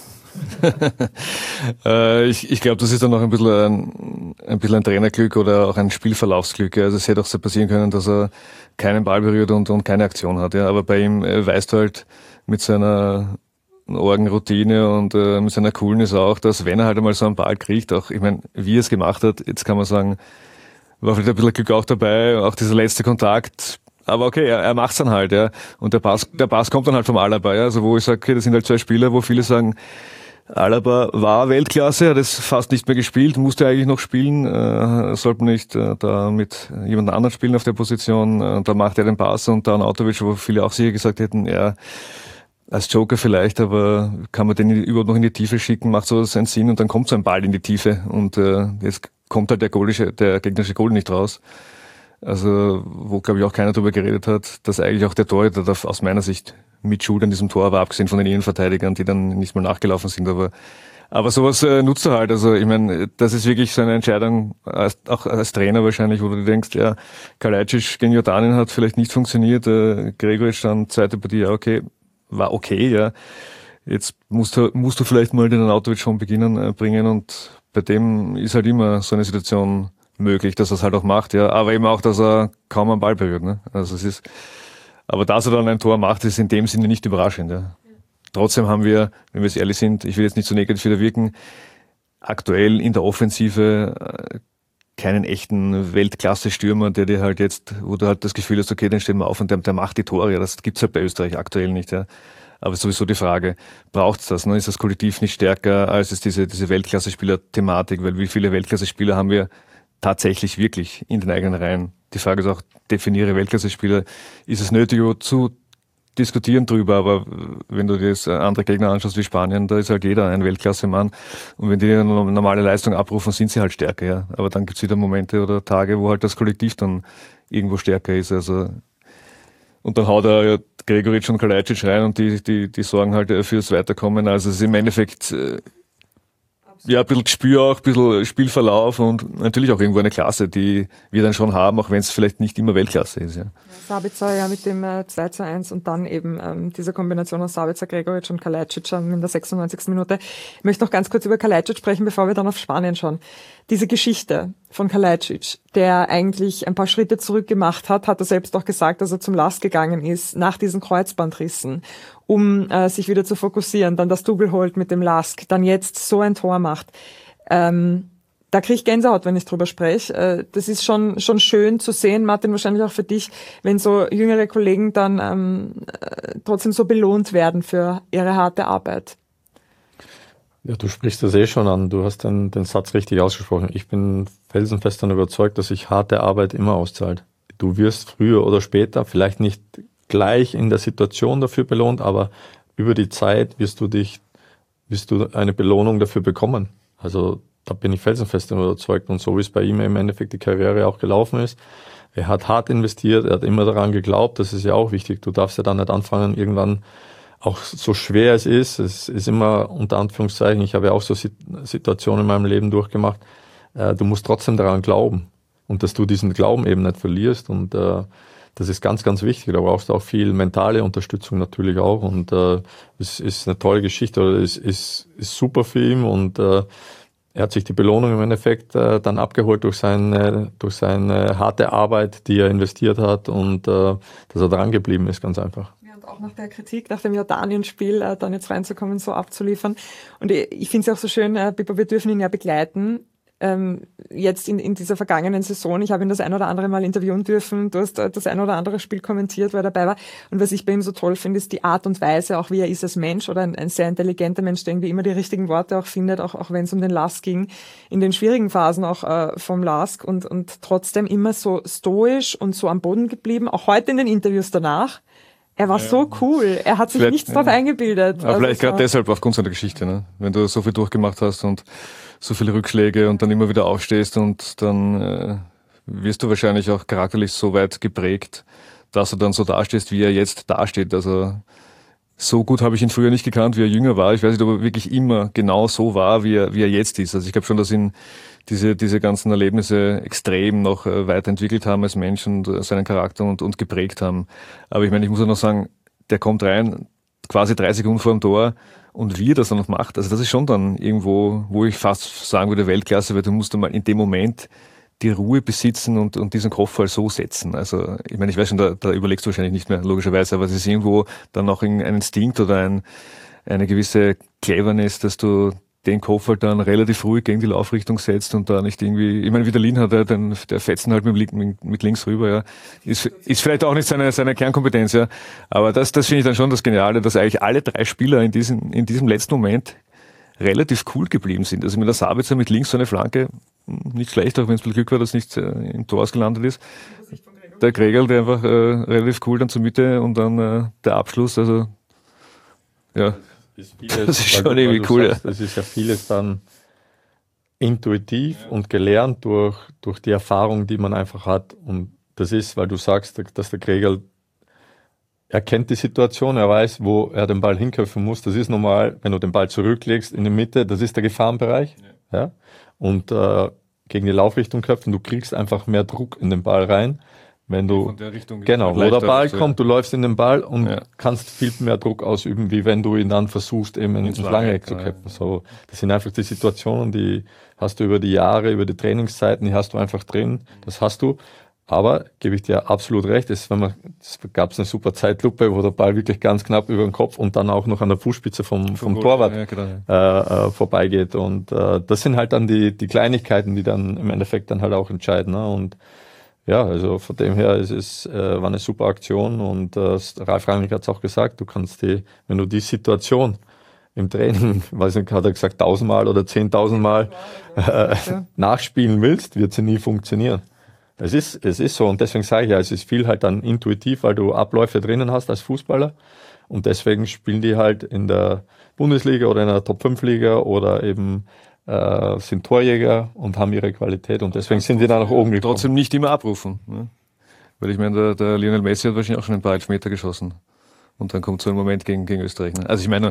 äh, ich ich glaube, das ist dann noch ein bisschen ein, ein bisschen ein Trainerglück oder auch ein Spielverlaufsglück. Also es hätte auch so passieren können, dass er keinen Ball berührt und, und keine Aktion hat. Ja. Aber bei ihm äh, weißt du halt mit seiner Orgenroutine und äh, mit seiner Coolness auch, dass wenn er halt einmal so einen Ball kriegt, auch, ich meine, wie er es gemacht hat, jetzt kann man sagen, war vielleicht ein bisschen Glück auch dabei, auch dieser letzte Kontakt. Aber okay, er, er macht's dann halt, ja. Und der Pass, der Pass kommt dann halt vom Alaba, ja. Also wo ich sage, okay, das sind halt zwei Spieler, wo viele sagen, Alaba war Weltklasse, hat es fast nicht mehr gespielt, musste eigentlich noch spielen, äh, sollte nicht äh, da mit jemand anderem spielen auf der Position. Äh, da macht er den Pass und dann Arnautovic, wo viele auch sicher gesagt hätten, ja, als Joker vielleicht, aber kann man den überhaupt noch in die Tiefe schicken, macht so seinen Sinn und dann kommt so ein Ball in die Tiefe und äh, jetzt kommt halt der, Goalische, der gegnerische Goal nicht raus. Also, wo, glaube ich, auch keiner darüber geredet hat, dass eigentlich auch der Torhüter da aus meiner Sicht mit Schuld an diesem Tor war, abgesehen von den Innenverteidigern, die dann nicht mal nachgelaufen sind. Aber, aber sowas äh, nutzt er halt. Also, ich meine, das ist wirklich so eine Entscheidung, als, auch als Trainer wahrscheinlich, wo du dir denkst, ja, Kalajdzic gegen Jordanien hat vielleicht nicht funktioniert, äh, Gregoritsch dann zweite Partie, ja, okay, war okay, ja. Jetzt musst du, musst du vielleicht mal den Arnautovic schon beginnen äh, bringen und bei dem ist halt immer so eine Situation möglich, dass er es halt auch macht, ja, aber eben auch, dass er kaum einen Ball berührt, ne? Also es ist, aber dass er dann ein Tor macht, ist in dem Sinne nicht überraschend, ja. Ja. Trotzdem haben wir, wenn wir jetzt ehrlich sind, ich will jetzt nicht so negativ wieder wirken, aktuell in der Offensive keinen echten Weltklasse-Stürmer, der dir halt jetzt, wo du halt das Gefühl hast, okay, den stellen wir auf und der, der macht die Tore, ja, das gibt's halt bei Österreich aktuell nicht, ja. Aber sowieso die Frage, braucht's das, ne? Ist das Kollektiv nicht stärker als es diese, diese Weltklasse-Spieler-Thematik, weil wie viele Weltklasse-Spieler haben wir tatsächlich wirklich in den eigenen Reihen. Die Frage ist auch, definiere Weltklasse-Spieler. Ist es nötig zu diskutieren drüber, aber wenn du dir jetzt andere Gegner anschaust wie Spanien, da ist halt jeder ein Weltklasse-Mann. Und wenn die eine normale Leistung abrufen, sind sie halt stärker, ja. Aber dann gibt's wieder Momente oder Tage, wo halt das Kollektiv dann irgendwo stärker ist. Also, und dann haut er ja Gregoritsch und Kalajdzic rein und die, die, die sorgen halt fürs Weiterkommen. Also es ist im Endeffekt, ja, ein bisschen Gespür auch, ein bisschen Spielverlauf und natürlich auch irgendwo eine Klasse, die wir dann schon haben, auch wenn es vielleicht nicht immer Weltklasse ist. Ja. Sabitzer ja mit dem äh, zwei zu eins und dann eben ähm, diese Kombination aus Sabitzer, Gregoritsch und Kalajdzic in der sechsundneunzigsten Minute. Ich möchte noch ganz kurz über Kalajdzic sprechen, bevor wir dann auf Spanien schauen. Diese Geschichte von Kalajdzic, der eigentlich ein paar Schritte zurück gemacht hat, hat er selbst auch gesagt, dass er zum Lask gegangen ist nach diesen Kreuzbandrissen, um äh, sich wieder zu fokussieren, dann das Double holt mit dem Lask, dann jetzt so ein Tor macht. Ähm, Da kriege ich Gänsehaut, wenn ich drüber spreche. Das ist schon schon schön zu sehen, Martin, wahrscheinlich auch für dich, wenn so jüngere Kollegen dann ähm, trotzdem so belohnt werden für ihre harte Arbeit. Ja, du sprichst das eh schon an. Du hast den, den Satz richtig ausgesprochen. Ich bin felsenfest davon überzeugt, dass sich harte Arbeit immer auszahlt. Du wirst früher oder später, vielleicht nicht gleich in der Situation dafür belohnt, aber über die Zeit wirst du dich, wirst du eine Belohnung dafür bekommen. Also da bin ich felsenfest überzeugt. Und so wie es bei ihm im Endeffekt die Karriere auch gelaufen ist. Er hat hart investiert, er hat immer daran geglaubt, das ist ja auch wichtig. Du darfst ja dann nicht anfangen, irgendwann, auch so schwer es ist, es ist immer unter Anführungszeichen, ich habe ja auch so Situationen in meinem Leben durchgemacht, äh, du musst trotzdem daran glauben. Und dass du diesen Glauben eben nicht verlierst. Und äh, das ist ganz, ganz wichtig. Da brauchst du auch viel mentale Unterstützung natürlich auch. Und äh, es ist eine tolle Geschichte, oder es ist, ist super für ihn und äh, er hat sich die Belohnung im Endeffekt äh, dann abgeholt durch seine, durch seine harte Arbeit, die er investiert hat und äh, dass er dran geblieben ist, ganz einfach. Ja, und auch nach der Kritik, nach dem Jordanien-Spiel, äh, dann jetzt reinzukommen, so abzuliefern. Und ich, ich finde es auch so schön, äh, Bibo, wir dürfen ihn ja begleiten. Ähm, jetzt in, in dieser vergangenen Saison, ich habe ihn das ein oder andere Mal interviewen dürfen, du hast das ein oder andere Spiel kommentiert, weil er dabei war, und was ich bei ihm so toll finde, ist die Art und Weise, auch wie er ist als Mensch, oder ein, ein sehr intelligenter Mensch, der irgendwie immer die richtigen Worte auch findet, auch, auch wenn es um den Lask ging, in den schwierigen Phasen auch äh, vom Lask, und, und trotzdem immer so stoisch und so am Boden geblieben, auch heute in den Interviews danach. Er war ja so cool, er hat sich vielleicht nichts drauf ja. eingebildet. Aber also vielleicht gerade deshalb aufgrund seiner Geschichte, ne? Wenn du so viel durchgemacht hast und so viele Rückschläge und dann immer wieder aufstehst und dann äh, wirst du wahrscheinlich auch charakterlich so weit geprägt, dass er dann so dastehst, wie er jetzt dasteht. Also so gut habe ich ihn früher nicht gekannt, wie er jünger war. Ich weiß nicht, ob er wirklich immer genau so war, wie er, wie er jetzt ist. Also ich glaube schon, dass ihn diese, diese ganzen Erlebnisse extrem noch äh, weiterentwickelt haben als Mensch und äh, seinen Charakter und, und geprägt haben. Aber ich meine, ich muss ja noch sagen, der kommt rein, quasi drei Sekunden vor dem Tor und wie er das dann noch macht, also das ist schon dann irgendwo, wo ich fast sagen würde, Weltklasse, weil du musst dann mal in dem Moment die Ruhe besitzen und, und diesen Kopfball so setzen. Also ich meine, ich weiß schon, da, da überlegst du wahrscheinlich nicht mehr, logischerweise, aber es ist irgendwo dann noch ein Instinkt oder ein, eine gewisse Cleverness, dass du den Kopfball dann relativ ruhig gegen die Laufrichtung setzt und da nicht irgendwie, ich meine, wie der Lin hat, der, der Fetzen halt mit, mit, mit links rüber, ja. Ist, ist vielleicht auch nicht seine, seine Kernkompetenz, ja. Aber das, das finde ich dann schon das Geniale, dass eigentlich alle drei Spieler in diesem, in diesem letzten Moment relativ cool geblieben sind. Also mit der Sabitzer mit links so eine Flanke, nicht schlecht, auch wenn es ein Glück war, dass nicht äh, im Tor ausgelandet ist. Der Gregel, der einfach äh, relativ cool dann zur Mitte und dann äh, der Abschluss, also ja. Ist vieles, das ist schon weil, irgendwie weil cool. Sagst, das ist ja vieles dann intuitiv ja. und gelernt durch, durch die Erfahrung, die man einfach hat. Und das ist, weil du sagst, dass der Gregel, er kennt die Situation, er weiß, wo er den Ball hinköpfen muss. Das ist normal, wenn du den Ball zurücklegst in die Mitte, das ist der Gefahrenbereich. Ja. Ja? Und äh, gegen die Laufrichtung köpfen, du kriegst einfach mehr Druck in den Ball rein. Wenn du, von der Richtung genau, wo der Ball so, kommt, du läufst in den Ball und ja. kannst viel mehr Druck ausüben, wie wenn du ihn dann versuchst, eben ins Langeeck zu köpfen. So, das sind einfach die Situationen, die hast du über die Jahre, über die Trainingszeiten, die hast du einfach drin, das hast du. Aber, gebe ich dir absolut recht, es, wenn man, es gab eine super Zeitlupe, wo der Ball wirklich ganz knapp über den Kopf und dann auch noch an der Fußspitze vom, vom Torwart ja, genau. äh, äh, vorbeigeht. Und äh, das sind halt dann die, die Kleinigkeiten, die dann im Endeffekt dann halt auch entscheiden. Ne? Und ja, also von dem her ist es, äh, war eine super Aktion und äh, Ralf Rangnick hat es auch gesagt, du kannst die, wenn du die Situation im Training, weiß nicht, hat er gesagt, tausendmal oder zehntausendmal äh, nachspielen willst, wird sie nie funktionieren. Es ist, es ist so und deswegen sage ich ja, es ist viel halt dann intuitiv, weil du Abläufe drinnen hast als Fußballer und deswegen spielen die halt in der Bundesliga oder in der Top fünf Liga oder eben äh, sind Torjäger und haben ihre Qualität und deswegen sind die da nach oben gekommen. Trotzdem nicht immer abrufen. Ne? Weil ich meine, der, der Lionel Messi hat wahrscheinlich auch schon ein paar Elfmeter geschossen und dann kommt so ein Moment gegen, gegen Österreich. Ne? Also ich meine,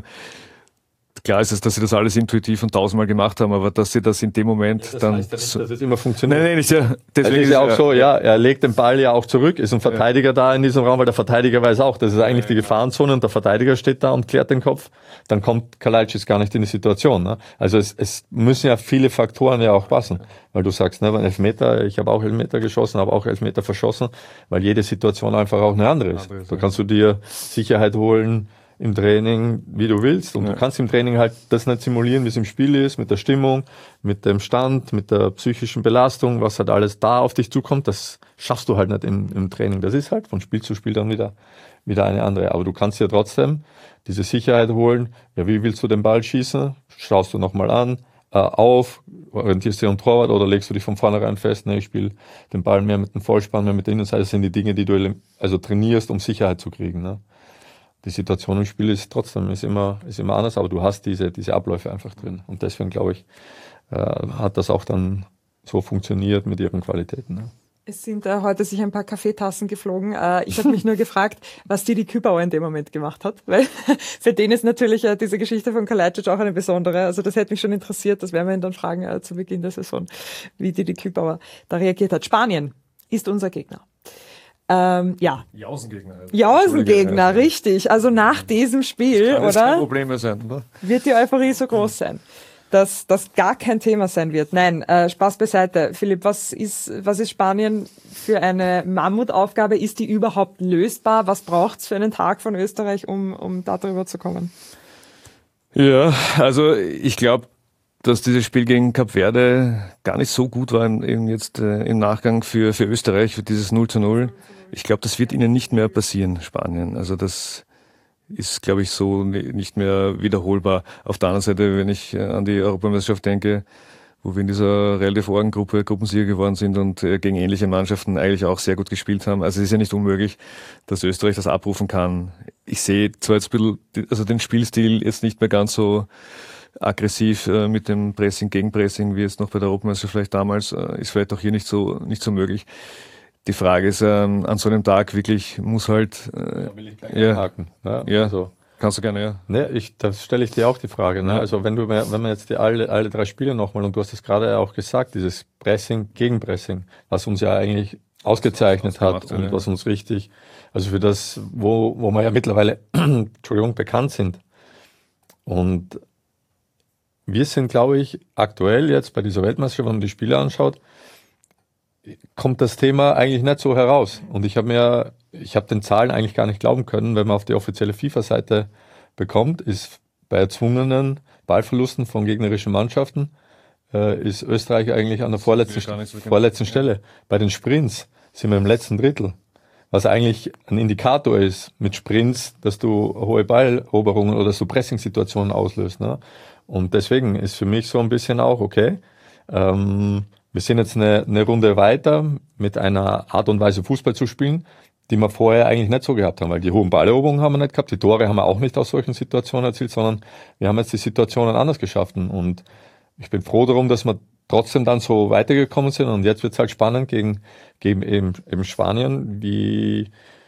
klar ist es, dass sie das alles intuitiv und tausendmal gemacht haben, aber dass sie das in dem Moment ja, das dann... Heißt ja nicht, dass es immer funktioniert. Nein, nein, nicht, ja. Deswegen ist ja auch so, ja, er legt den Ball ja auch zurück, ist ein Verteidiger ja. da in diesem Raum, weil der Verteidiger weiß auch, das ist eigentlich ja, die Gefahrenzone und der Verteidiger steht da und klärt den Kopf, dann kommt Kalajdzic gar nicht in die Situation. Ne? Also es, es müssen ja viele Faktoren ja auch passen, weil du sagst, ne, Elfmeter, ich habe auch Elfmeter geschossen, habe auch Elfmeter verschossen, weil jede Situation einfach auch eine andere ist. Da kannst du dir Sicherheit holen, im Training, wie du willst. Und ja. du kannst im Training halt das nicht simulieren, wie es im Spiel ist, mit der Stimmung, mit dem Stand, mit der psychischen Belastung, was halt alles da auf dich zukommt. Das schaffst du halt nicht im, im Training. Das ist halt von Spiel zu Spiel dann wieder, wieder eine andere. Aber du kannst dir trotzdem diese Sicherheit holen. Ja, wie willst du den Ball schießen? Schaust du nochmal an, äh, auf, orientierst dich am Torwart oder legst du dich von vornherein fest, ne, ich spiele den Ball mehr mit dem Vollspann, mehr mit der Innenseite. Das sind die Dinge, die du also trainierst, um Sicherheit zu kriegen. Ne? Die Situation im Spiel ist trotzdem ist immer, ist immer anders, aber du hast diese, diese Abläufe einfach drin. Und deswegen, glaube ich, äh, hat das auch dann so funktioniert mit ihren Qualitäten. Ne? Es sind äh, heute sich ein paar Kaffeetassen geflogen. Äh, ich habe mich nur gefragt, was Didi Kübauer in dem Moment gemacht hat, weil für den ist natürlich äh, diese Geschichte von Kalajdzic auch eine besondere. Also das hätte mich schon interessiert, das werden wir ihn dann fragen äh, zu Beginn der Saison, wie Didi Kübauer da reagiert hat. Spanien ist unser Gegner. Ähm, ja. Jausengegner. Also. Jausengegner, richtig. Also nach diesem Spiel, das kann oder? Kein Problem mehr sein, oder? Wird die Euphorie so groß sein, dass das gar kein Thema sein wird. Nein, äh, Spaß beiseite. Philipp, was ist, was ist Spanien für eine Mammutaufgabe? Ist die überhaupt lösbar? Was braucht's für einen Tag von Österreich, um, um da drüber zu kommen? Ja, also ich glaube, dass dieses Spiel gegen Kap Verde gar nicht so gut war im, jetzt äh, im Nachgang für, für Österreich, für dieses null zu null. Ich glaube, das wird ihnen nicht mehr passieren, Spanien. Also das ist, glaube ich, so nicht mehr wiederholbar. Auf der anderen Seite, wenn ich an die Europameisterschaft denke, wo wir in dieser relativ argen Gruppe Gruppensieger geworden sind und äh, gegen ähnliche Mannschaften eigentlich auch sehr gut gespielt haben. Also es ist ja nicht unmöglich, dass Österreich das abrufen kann. Ich sehe zwar jetzt ein bisschen, also den Spielstil jetzt nicht mehr ganz so aggressiv äh, mit dem Pressing, Gegenpressing, wie es noch bei der Europameisterschaft vielleicht damals, äh, ist vielleicht auch hier nicht so, nicht so möglich. Die Frage ist, ähm, an so einem Tag wirklich muss halt... Äh, Da will ich gleich ja, haken. Ja, ja. Also, kannst du gerne, ja. ne, ich, da stelle ich dir auch die Frage. Ne? Ja. Also wenn du, wenn man jetzt die alle, alle drei Spiele nochmal, und du hast es gerade auch gesagt, dieses Pressing, Gegenpressing, was uns ja eigentlich ausgezeichnet hat ausgemacht, und ja. was uns richtig, also für das, wo, wo wir ja mittlerweile, Entschuldigung, bekannt sind. Und wir sind, glaube ich, aktuell jetzt bei dieser Weltmeisterschaft, wenn man die Spiele anschaut, kommt das Thema eigentlich nicht so heraus. Und ich habe mir, ich habe den Zahlen eigentlich gar nicht glauben können, wenn man auf die offizielle FIFA-Seite bekommt, ist bei erzwungenen Ballverlusten von gegnerischen Mannschaften, äh, ist Österreich eigentlich an der vorletzten, gar nicht so genau. vorletzten Stelle. Bei den Sprints sind wir im letzten Drittel. Was eigentlich ein Indikator ist mit Sprints, dass du hohe Balleroberungen oder so Pressing-Situationen auslöst. Ne? Und deswegen ist für mich so ein bisschen auch, okay, ähm, wir sind jetzt eine, eine Runde weiter mit einer Art und Weise Fußball zu spielen, die wir vorher eigentlich nicht so gehabt haben, weil die hohen Balleroberungen haben wir nicht gehabt, die Tore haben wir auch nicht aus solchen Situationen erzielt, sondern wir haben jetzt die Situationen anders geschaffen. Und ich bin froh darum, dass wir trotzdem dann so weitergekommen sind. Und jetzt wird es halt spannend gegen, gegen eben, eben Spanien, wie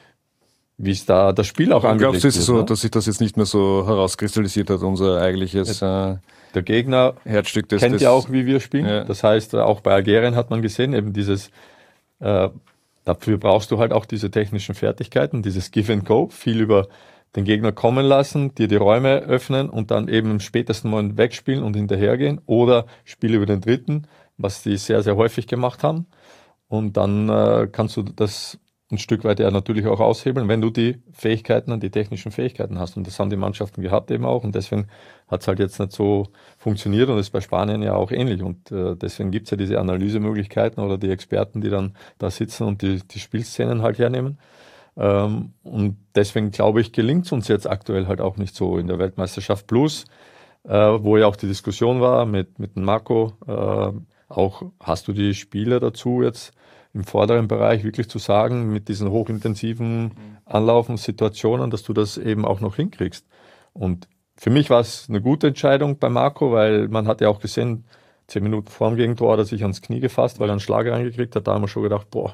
wie es da das Spiel auch angelegt Glaubst du, ist es wird, so, ne? dass sich das jetzt nicht mehr so herauskristallisiert hat, unser eigentliches äh, Der Gegner Herzstück des... kennt des ja auch, wie wir spielen. Ja. Das heißt, auch bei Algerien hat man gesehen, eben dieses, äh, dafür brauchst du halt auch diese technischen Fertigkeiten, dieses Give and Go, viel über den Gegner kommen lassen, dir die Räume öffnen und dann eben im spätesten Moment wegspielen und hinterhergehen oder Spiel über den Dritten, was die sehr, sehr häufig gemacht haben. Und dann äh, kannst du das ein Stück weit ja natürlich auch aushebeln, wenn du die Fähigkeiten und die technischen Fähigkeiten hast. Und das haben die Mannschaften gehabt eben auch. Und deswegen hat es halt jetzt nicht so funktioniert und ist bei Spanien ja auch ähnlich. Und äh, deswegen gibt es ja diese Analysemöglichkeiten oder die Experten, die dann da sitzen und die, die Spielszenen halt hernehmen. Ähm, und deswegen glaube ich, gelingt es uns jetzt aktuell halt auch nicht so in der Weltmeisterschaft. Plus, äh, wo ja auch die Diskussion war mit, mit dem Marco, äh, auch hast du die Spieler dazu jetzt im vorderen Bereich wirklich zu sagen, mit diesen hochintensiven Anlaufen, Situationen, dass du das eben auch noch hinkriegst. Und für mich war es eine gute Entscheidung bei Marco, weil man hat ja auch gesehen, zehn Minuten vor dem Gegentor hat er sich ans Knie gefasst, weil er einen Schlag reingekriegt hat. Da haben wir schon gedacht, boah.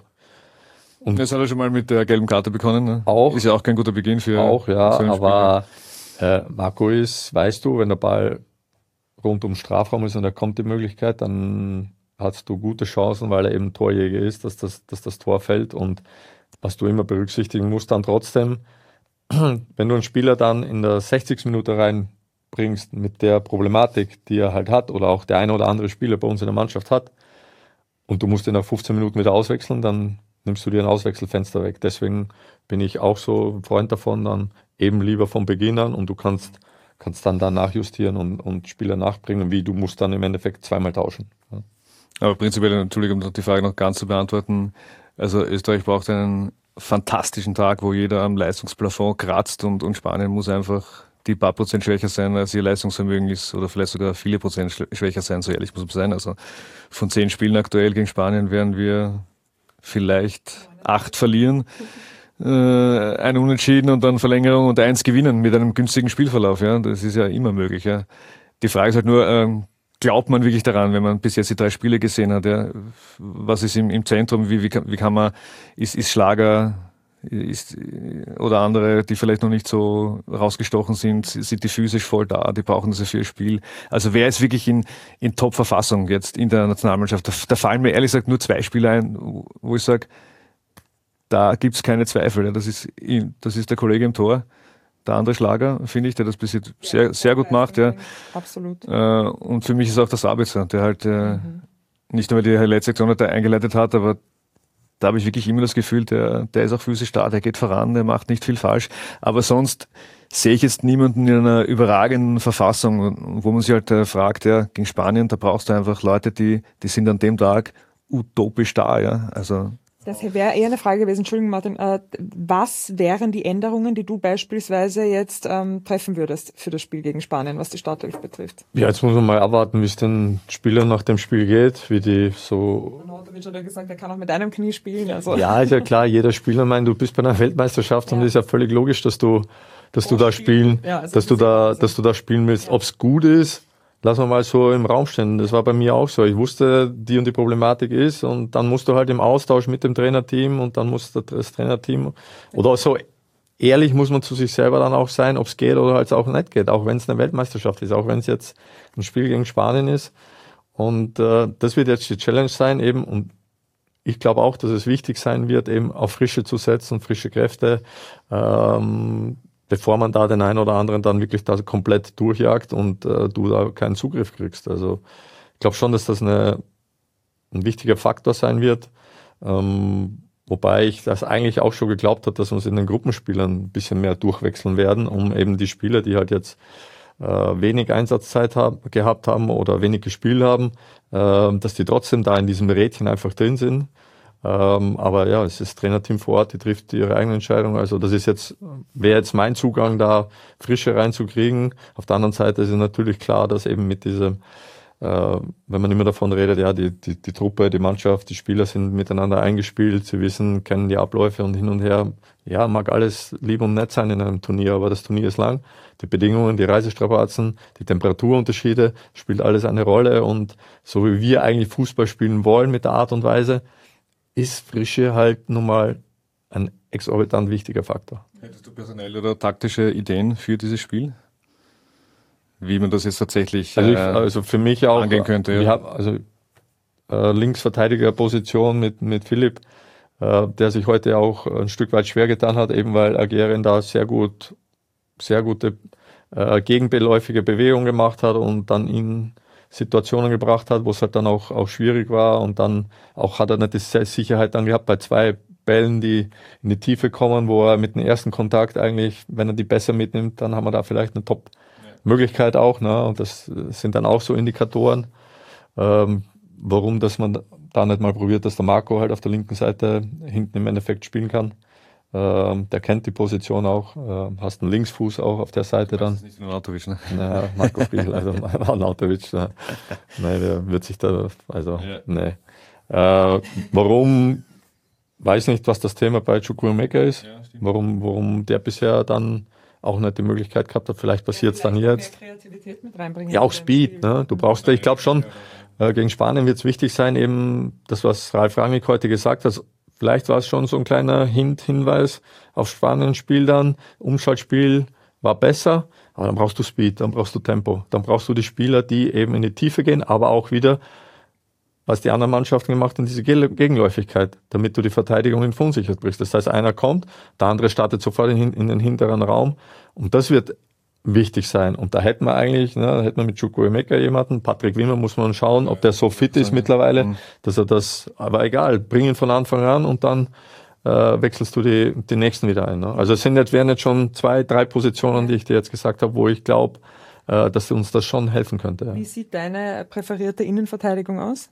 Und jetzt hat er schon mal mit der gelben Karte begonnen. Ne? Auch. Ist ja auch kein guter Beginn für Auch, ja, so einen aber äh, Marco ist, weißt du, wenn der Ball rund um Strafraum ist und er kommt die Möglichkeit, dann hast du gute Chancen, weil er eben Torjäger ist, dass das, dass das Tor fällt. Und was du immer berücksichtigen musst, dann trotzdem, wenn du einen Spieler dann in der sechzigsten Minute reinbringst mit der Problematik, die er halt hat, oder auch der eine oder andere Spieler bei uns in der Mannschaft hat, und du musst ihn nach fünfzehn Minuten wieder auswechseln, dann nimmst du dir ein Auswechselfenster weg. Deswegen bin ich auch so ein Freund davon, dann eben lieber von Beginn an, und du kannst, kannst dann da nachjustieren und, und Spieler nachbringen, wie du musst dann im Endeffekt zweimal tauschen. Ja. Aber prinzipiell, Entschuldigung, um die Frage noch ganz zu beantworten. Also Österreich braucht einen fantastischen Tag, wo jeder am Leistungsplafond kratzt, und, und Spanien muss einfach die paar Prozent schwächer sein, als ihr Leistungsvermögen ist, oder vielleicht sogar viele Prozent schwächer sein, so ehrlich muss man sein. Also von zehn Spielen aktuell gegen Spanien werden wir vielleicht acht verlieren, äh, ein Unentschieden und dann Verlängerung und eins gewinnen mit einem günstigen Spielverlauf. Ja, das ist ja immer möglich. Ja. Die Frage ist halt nur, ähm, glaubt man wirklich daran, wenn man bis jetzt die drei Spiele gesehen hat? Ja? Was ist im, im Zentrum? Wie, wie, kann, wie kann man, ist, ist Schlager ist, oder andere, die vielleicht noch nicht so rausgestochen sind, sind die physisch voll da, die brauchen das für ihr Spiel. Also wer ist wirklich in, in Top-Verfassung jetzt in der Nationalmannschaft? Da, da fallen mir ehrlich gesagt nur zwei Spieler ein, wo ich sage, da gibt es keine Zweifel. Ja? Das ist, das ist der Kollege im Tor. Der andere Schlager, finde ich, der das bis jetzt sehr, ja, sehr gut macht. Ja. Absolut. Äh, und für mich ist auch der Sabitzer, der halt äh, mhm. nicht nur die letzte Sektion der eingeleitet hat, aber da habe ich wirklich immer das Gefühl, der, der ist auch physisch da, der geht voran, der macht nicht viel falsch. Aber sonst sehe ich jetzt niemanden in einer überragenden Verfassung, wo man sich halt äh, fragt, ja, gegen Spanien, da brauchst du einfach Leute, die, die sind an dem Tag utopisch da. Ja. Also das wäre eher eine Frage gewesen, Entschuldigung Martin, äh, was wären die Änderungen, die du beispielsweise jetzt ähm, treffen würdest für das Spiel gegen Spanien, was die Startelf betrifft? Ja, jetzt muss man mal abwarten, wie es den Spielern nach dem Spiel geht, wie die so... Notovic hat ja gesagt, er kann auch mit einem Knie spielen. Also. Ja, ist ja klar, jeder Spieler, mein, du bist bei einer Weltmeisterschaft, ja. Und es ist ja völlig logisch, dass du, dass du da spielen, ja, also dass du da, dass du da spielen willst. Ja. Ob es gut ist, lassen wir mal so im Raum stehen. Das war bei mir auch so. Ich wusste, die und die Problematik ist und dann musst du halt im Austausch mit dem Trainerteam und dann muss das Trainerteam oder so ehrlich muss man zu sich selber dann auch sein, ob es geht oder halt auch nicht geht, auch wenn es eine Weltmeisterschaft ist, auch wenn es jetzt ein Spiel gegen Spanien ist. Und äh, das wird jetzt die Challenge sein eben und ich glaube auch, dass es wichtig sein wird, eben auf Frische zu setzen, frische Kräfte, ähm, bevor man da den einen oder anderen dann wirklich da komplett durchjagt und äh, du da keinen Zugriff kriegst. Also ich glaube schon, dass das eine, ein wichtiger Faktor sein wird. Ähm, wobei ich das eigentlich auch schon geglaubt habe, dass wir uns in den Gruppenspielern ein bisschen mehr durchwechseln werden, um eben die Spieler, die halt jetzt äh, wenig Einsatzzeit haben, gehabt haben oder wenig gespielt haben, äh, dass die trotzdem da in diesem Rädchen einfach drin sind. Ähm, aber ja, es ist das Trainerteam vor Ort, die trifft ihre eigene Entscheidung. Also das ist jetzt, wäre jetzt mein Zugang, da Frische reinzukriegen. Auf der anderen Seite ist es natürlich klar, dass eben mit diesem, äh, wenn man immer davon redet, ja, die, die, die Truppe, die Mannschaft, die Spieler sind miteinander eingespielt, sie wissen, kennen die Abläufe und hin und her. Ja, mag alles lieb und nett sein in einem Turnier, aber das Turnier ist lang. Die Bedingungen, die Reisestrapazen, die Temperaturunterschiede, spielt alles eine Rolle und so wie wir eigentlich Fußball spielen wollen mit der Art und Weise, ist Frische halt nun mal ein exorbitant wichtiger Faktor. Hättest du personelle oder taktische Ideen für dieses Spiel? Wie man das jetzt tatsächlich also, ich, äh, also für mich auch angehen könnte? Wir Ja. haben also äh, Linksverteidigerposition mit mit Philipp, äh, der sich heute auch ein Stück weit schwer getan hat, eben weil Algerien da sehr gut, sehr gute äh, gegenbeläufige Bewegungen gemacht hat und dann ihn Situationen gebracht hat, wo es halt dann auch, auch schwierig war und dann auch hat er nicht die Sicherheit dann gehabt bei zwei Bällen, die in die Tiefe kommen, wo er mit dem ersten Kontakt eigentlich, wenn er die besser mitnimmt, dann haben wir da vielleicht eine Top-Möglichkeit auch, ne? Und das sind dann auch so Indikatoren, ähm, warum, dass man da nicht mal probiert, dass der Marco halt auf der linken Seite hinten im Endeffekt spielen kann. Ähm, der kennt die Position auch, ähm, hast einen Linksfuß auch auf der Seite dann. Das ist nicht nur Nautovic, ne? Naja, Marco Spiegel, also Nautovic, ne. Nein, der wird sich da, also, Ja. nee. Äh, warum, weiß nicht, was das Thema bei Chukwuemeka ist, Ja, stimmt. warum, warum der bisher dann auch nicht die Möglichkeit gehabt hat, vielleicht passiert es dann jetzt. Mehr Kreativität mit reinbringen. Ja, auch in dein Speed, Spiel. ne? Du brauchst, ich glaube schon, äh, gegen Spanien wird es wichtig sein, eben das, was Ralf Rangnick heute gesagt hat. Vielleicht war es schon so ein kleiner Hint, Hinweis auf Spanien-Spiel dann. Umschaltspiel war besser, aber dann brauchst du Speed, dann brauchst du Tempo. Dann brauchst du die Spieler, die eben in die Tiefe gehen, aber auch wieder, was die anderen Mannschaften gemacht haben, diese Gegenläufigkeit, damit du die Verteidigung in Verunsichert brichst. Das heißt, einer kommt, der andere startet sofort in, in den hinteren Raum und das wird wichtig sein. Und da hätten wir eigentlich, ne, da hätten wir mit Chukwuemeka jemanden, Patrick Wimmer muss man schauen, ob der so fit ist mittlerweile, Mhm. dass er das, aber egal, bring ihn von Anfang an und dann äh, wechselst du die, die nächsten wieder ein. Ne? Also es sind jetzt, wären jetzt schon zwei, drei Positionen, die ich dir jetzt gesagt habe, wo ich glaube, äh, dass uns das schon helfen könnte. Ja. Wie sieht deine präferierte Innenverteidigung aus?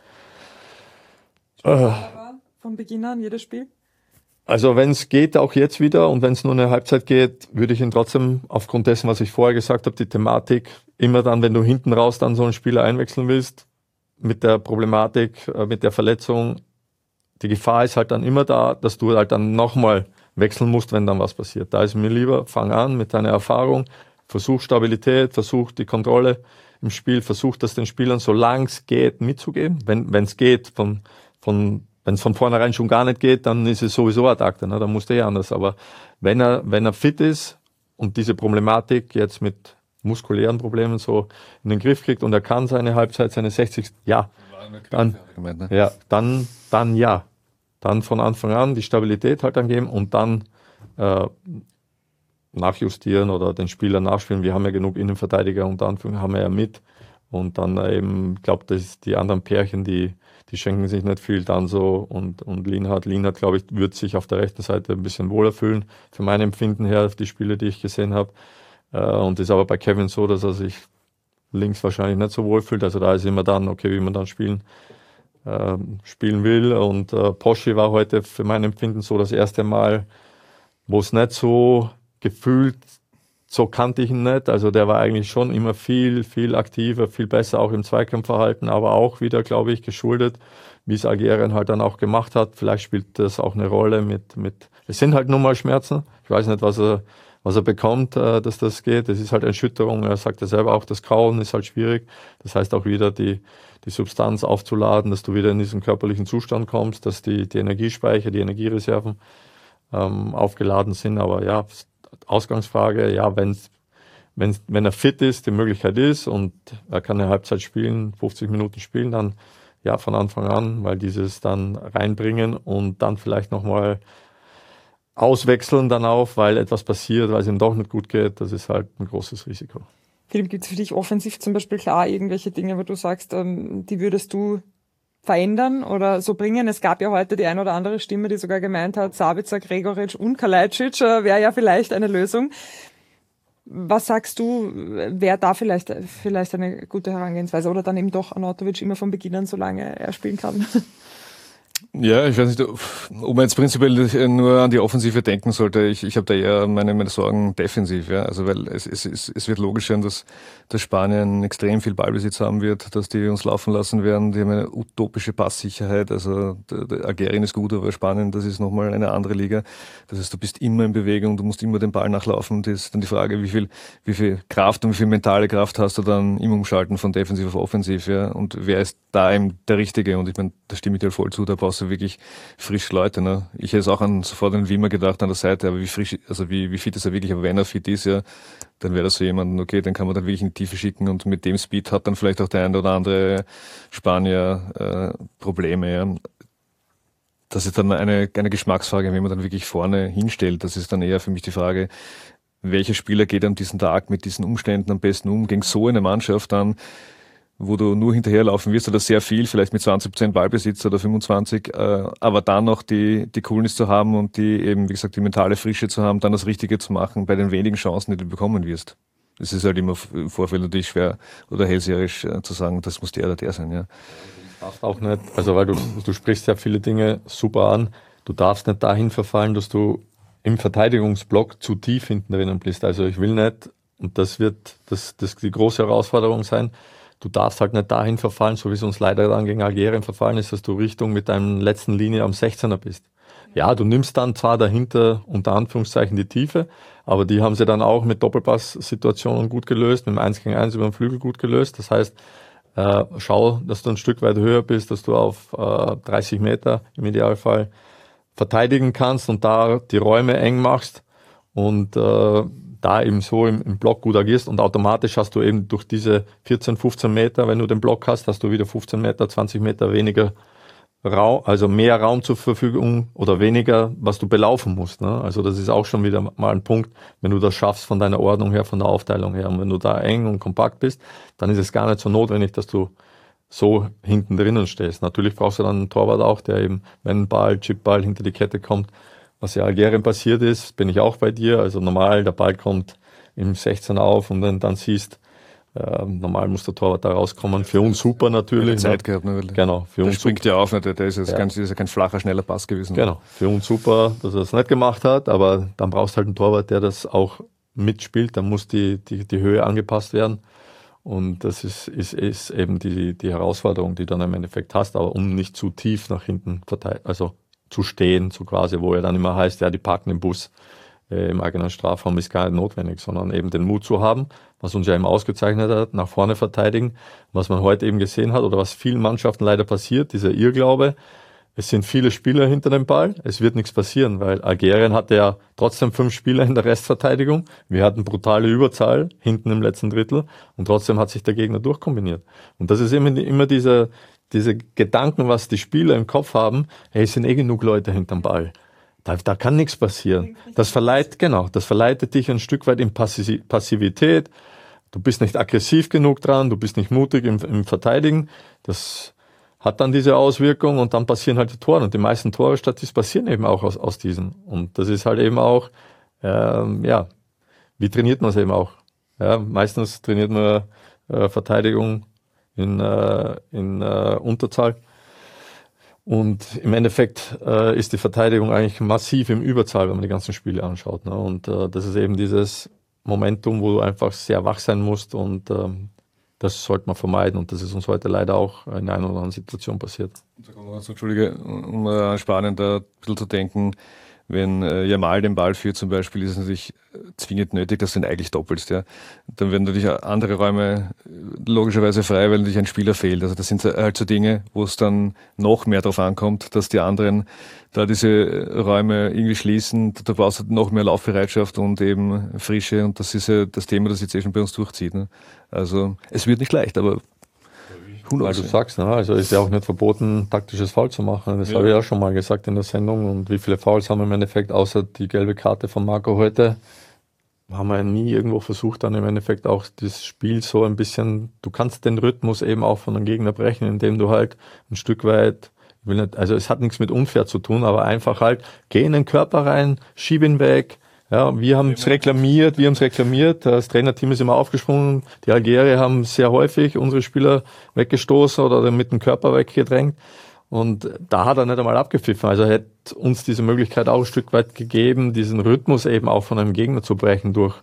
Äh, Von Beginn an, jedes Spiel? Also wenn es geht, auch jetzt wieder und wenn es nur eine Halbzeit geht, würde ich ihn trotzdem aufgrund dessen, was ich vorher gesagt habe, die Thematik, immer dann, wenn du hinten raus dann so einen Spieler einwechseln willst, mit der Problematik, äh, mit der Verletzung, die Gefahr ist halt dann immer da, dass du halt dann nochmal wechseln musst, wenn dann was passiert. Da ist mir lieber, fang an mit deiner Erfahrung, versuch Stabilität, versuch die Kontrolle im Spiel, versuch das den Spielern, solange es geht, mitzugeben. Wenn es geht, von, von wenn es von vornherein schon gar nicht geht, dann ist es sowieso ein Takte, ne? Dann musst du eh anders. Aber wenn er, wenn er fit ist und diese Problematik jetzt mit muskulären Problemen so in den Griff kriegt und er kann seine Halbzeit, seine sechzig, ja, dann, Gemeint, ne? ja, dann, dann ja. Dann von Anfang an die Stabilität halt angeben und dann äh, nachjustieren oder den Spieler nachspielen. Wir haben ja genug Innenverteidiger, unter Anführungszeichen haben wir ja mit. Und dann eben, ich glaube, das ist die anderen Pärchen, die die schenken sich nicht viel, dann so und, und Lienhardt. Lienhardt, glaube ich, wird sich auf der rechten Seite ein bisschen wohler fühlen, für mein Empfinden her, die Spiele, die ich gesehen habe. Äh, und ist aber bei Kevin so, dass er sich links wahrscheinlich nicht so wohl fühlt. Also da ist immer dann, okay, wie man dann spielen, äh, spielen will. Und äh, Poschi war heute für mein Empfinden so das erste Mal, wo es nicht so gefühlt, so kannte ich ihn nicht. Also der war eigentlich schon immer viel, viel aktiver, viel besser auch im Zweikampfverhalten, aber auch wieder, glaube ich, geschuldet, wie es Algerien halt dann auch gemacht hat. Vielleicht spielt das auch eine Rolle mit, mit, es sind halt nur mal Schmerzen. Ich weiß nicht, was er, was er bekommt, äh, dass das geht. Das ist halt Erschütterung. Er sagt ja selber auch, das Kauen ist halt schwierig. Das heißt auch wieder die, die Substanz aufzuladen, dass du wieder in diesen körperlichen Zustand kommst, dass die, die Energiespeicher, die Energiereserven ähm, aufgeladen sind. Aber ja, Ausgangsfrage, ja, wenn, wenn, wenn er fit ist, die Möglichkeit ist und er kann eine Halbzeit spielen, fünfzig Minuten spielen, dann ja, von Anfang an, weil dieses dann reinbringen und dann vielleicht nochmal auswechseln dann auf, weil etwas passiert, weil es ihm doch nicht gut geht, das ist halt ein großes Risiko. Philipp, gibt es für dich offensiv zum Beispiel klar irgendwelche Dinge, wo du sagst, ähm, die würdest du verändern oder so bringen? Es gab ja heute die ein oder andere Stimme, die sogar gemeint hat, Sabitzer, Gregoritsch und Kalajdzic äh, wäre ja vielleicht eine Lösung. Was sagst du, wäre da vielleicht, vielleicht eine gute Herangehensweise oder dann eben doch Arnautovic immer von Beginn an, solange er spielen kann? Ja, ich weiß nicht, ob man jetzt prinzipiell nur an die Offensive denken sollte. Ich, ich habe da eher meine, meine Sorgen defensiv, ja. Also weil es, es, es, es wird logisch sein, dass, dass Spanien extrem viel Ballbesitz haben wird, dass die uns laufen lassen werden. Die haben eine utopische Passsicherheit. Also der, der Algerien ist gut, aber Spanien, das ist nochmal eine andere Liga. Das heißt, du bist immer in Bewegung, du musst immer den Ball nachlaufen. Das ist dann die Frage, wie viel, wie viel Kraft und wie viel mentale Kraft hast du dann im Umschalten von defensiv auf offensiv, ja. Und wer ist da eben der Richtige? Und ich meine, da stimme ich dir voll zu, da brauchst du wirklich frisch Leute, ne? Ich hätte es auch an sofort an Wiemer gedacht an der Seite, aber wie frisch, also wie, wie fit ist er wirklich, aber wenn er fit ist, ja, dann wäre das so jemand, okay, den kann man dann wirklich in die Tiefe schicken und mit dem Speed hat dann vielleicht auch der eine oder andere Spanier äh, Probleme, ja. Das ist dann eine, eine Geschmacksfrage, wenn man dann wirklich vorne hinstellt. Das ist dann eher für mich die Frage, welcher Spieler geht an diesem Tag mit diesen Umständen am besten um, gegen so eine Mannschaft dann, wo du nur hinterherlaufen wirst oder sehr viel, vielleicht mit zwanzig Prozent Ballbesitz oder fünfundzwanzig, äh, aber dann noch die, die Coolness zu haben und die eben, wie gesagt, die mentale Frische zu haben, dann das Richtige zu machen bei den wenigen Chancen, die du bekommen wirst. Es ist halt immer im Vorfeld natürlich schwer oder hellseherisch äh, zu sagen, das muss der oder der sein, ja. Du darfst auch nicht, also weil du, du sprichst ja viele Dinge super an, du darfst nicht dahin verfallen, dass du im Verteidigungsblock zu tief hinten drinnen bist. Also ich will nicht, und das wird das, das die große Herausforderung sein, du darfst halt nicht dahin verfallen, so wie es uns leider dann gegen Algerien verfallen ist, dass du Richtung mit deinem letzten Linie am sechzehner bist. Ja, du nimmst dann zwar dahinter unter Anführungszeichen die Tiefe, aber die haben sie dann auch mit Doppelpass-Situationen gut gelöst, mit dem eins gegen eins über den Flügel gut gelöst. Das heißt, äh, schau, dass du ein Stück weit höher bist, dass du auf äh, dreißig Meter im Idealfall verteidigen kannst und da die Räume eng machst und äh, da eben so im, im Block gut agierst und automatisch hast du eben durch diese vierzehn, fünfzehn Meter, wenn du den Block hast, hast du wieder fünfzehn Meter, zwanzig Meter weniger Raum, also mehr Raum zur Verfügung oder weniger, was du belaufen musst. Ne? Also das ist auch schon wieder mal ein Punkt, wenn du das schaffst von deiner Ordnung her, von der Aufteilung her. Und wenn du da eng und kompakt bist, dann ist es gar nicht so notwendig, dass du so hinten drinnen stehst. Natürlich brauchst du dann einen Torwart auch, der eben, wenn ein Ball, Chipball hinter die Kette kommt, was ja Algerien passiert ist, bin ich auch bei dir. Also normal, der Ball kommt im sechzehner auf und dann, dann siehst, äh, normal muss der Torwart da rauskommen. Für uns super natürlich. Zeit gehabt, ne? Genau. Für der uns springt super. ja auf, ne? der, der ist, jetzt Ja. kein, ist ja kein flacher, schneller Pass gewesen. Genau. Für uns super, dass er es nicht gemacht hat, aber dann brauchst du halt einen Torwart, der das auch mitspielt. Dann muss die, die, die Höhe angepasst werden. Und das ist, ist, ist eben die, die Herausforderung, die du dann im Endeffekt hast, aber um nicht zu tief nach hinten verteilt, also zu stehen, so quasi, wo er dann immer heißt, ja, die parken im Bus äh, im eigenen Strafraum, ist gar nicht notwendig, sondern eben den Mut zu haben, was uns ja eben ausgezeichnet hat, nach vorne verteidigen, was man heute eben gesehen hat oder was vielen Mannschaften leider passiert, dieser Irrglaube, es sind viele Spieler hinter dem Ball, es wird nichts passieren, weil Algerien hatte ja trotzdem fünf Spieler in der Restverteidigung, wir hatten brutale Überzahl hinten im letzten Drittel und trotzdem hat sich der Gegner durchkombiniert. Und das ist immer, immer diese, diese Gedanken, was die Spieler im Kopf haben, hey, es sind eh genug Leute hinterm Ball. Da, da kann nichts passieren. Das verleiht, genau, das verleitet dich ein Stück weit in Passi- Passivität. Du bist nicht aggressiv genug dran, du bist nicht mutig im, im Verteidigen. Das hat dann diese Auswirkung und dann passieren halt die Tore. Und die meisten Tore Statis passieren eben auch aus, aus diesen. Und das ist halt eben auch, ähm, ja, wie trainiert man es eben auch? Ja, meistens trainiert man äh, Verteidigung in, äh, in äh, Unterzahl. Und im Endeffekt äh, ist die Verteidigung eigentlich massiv im Überzahl, wenn man die ganzen Spiele anschaut. Ne? Und äh, das ist eben dieses Momentum, wo du einfach sehr wach sein musst und ähm, das sollte man vermeiden und das ist uns heute leider auch in einer oder anderen Situation passiert. Also, Entschuldige, um an Spanien da ein bisschen zu denken, wenn äh, Jamal den Ball führt zum Beispiel, ist es natürlich zwingend nötig, dass du ihn eigentlich doppelst. Ja. Dann werden natürlich andere Räume logischerweise frei, weil natürlich ein Spieler fehlt. Also das sind halt so Dinge, wo es dann noch mehr darauf ankommt, dass die anderen da diese Räume irgendwie schließen. Da brauchst du noch mehr Laufbereitschaft und eben Frische, und das ist ja das Thema, das jetzt eh schon bei uns durchzieht. Ne. Also es wird nicht leicht, aber weil du sagst, ne? Also ist ja auch nicht verboten, taktisches Foul zu machen. Das ja. habe ich auch schon mal gesagt in der Sendung. Und wie viele Fouls haben wir im Endeffekt, außer die gelbe Karte von Marco heute, haben wir ja nie irgendwo versucht, dann im Endeffekt auch das Spiel so ein bisschen, du kannst den Rhythmus eben auch von einem Gegner brechen, indem du halt ein Stück weit, ich will nicht, also es hat nichts mit unfair zu tun, aber einfach halt, geh in den Körper rein, schieb ihn weg. Ja, wir haben es reklamiert, wir haben es reklamiert, das Trainerteam ist immer aufgesprungen, die Algerier haben sehr häufig unsere Spieler weggestoßen oder mit dem Körper weggedrängt, und da hat er nicht einmal abgepfiffen, also er hätte uns diese Möglichkeit auch ein Stück weit gegeben, diesen Rhythmus eben auch von einem Gegner zu brechen durch,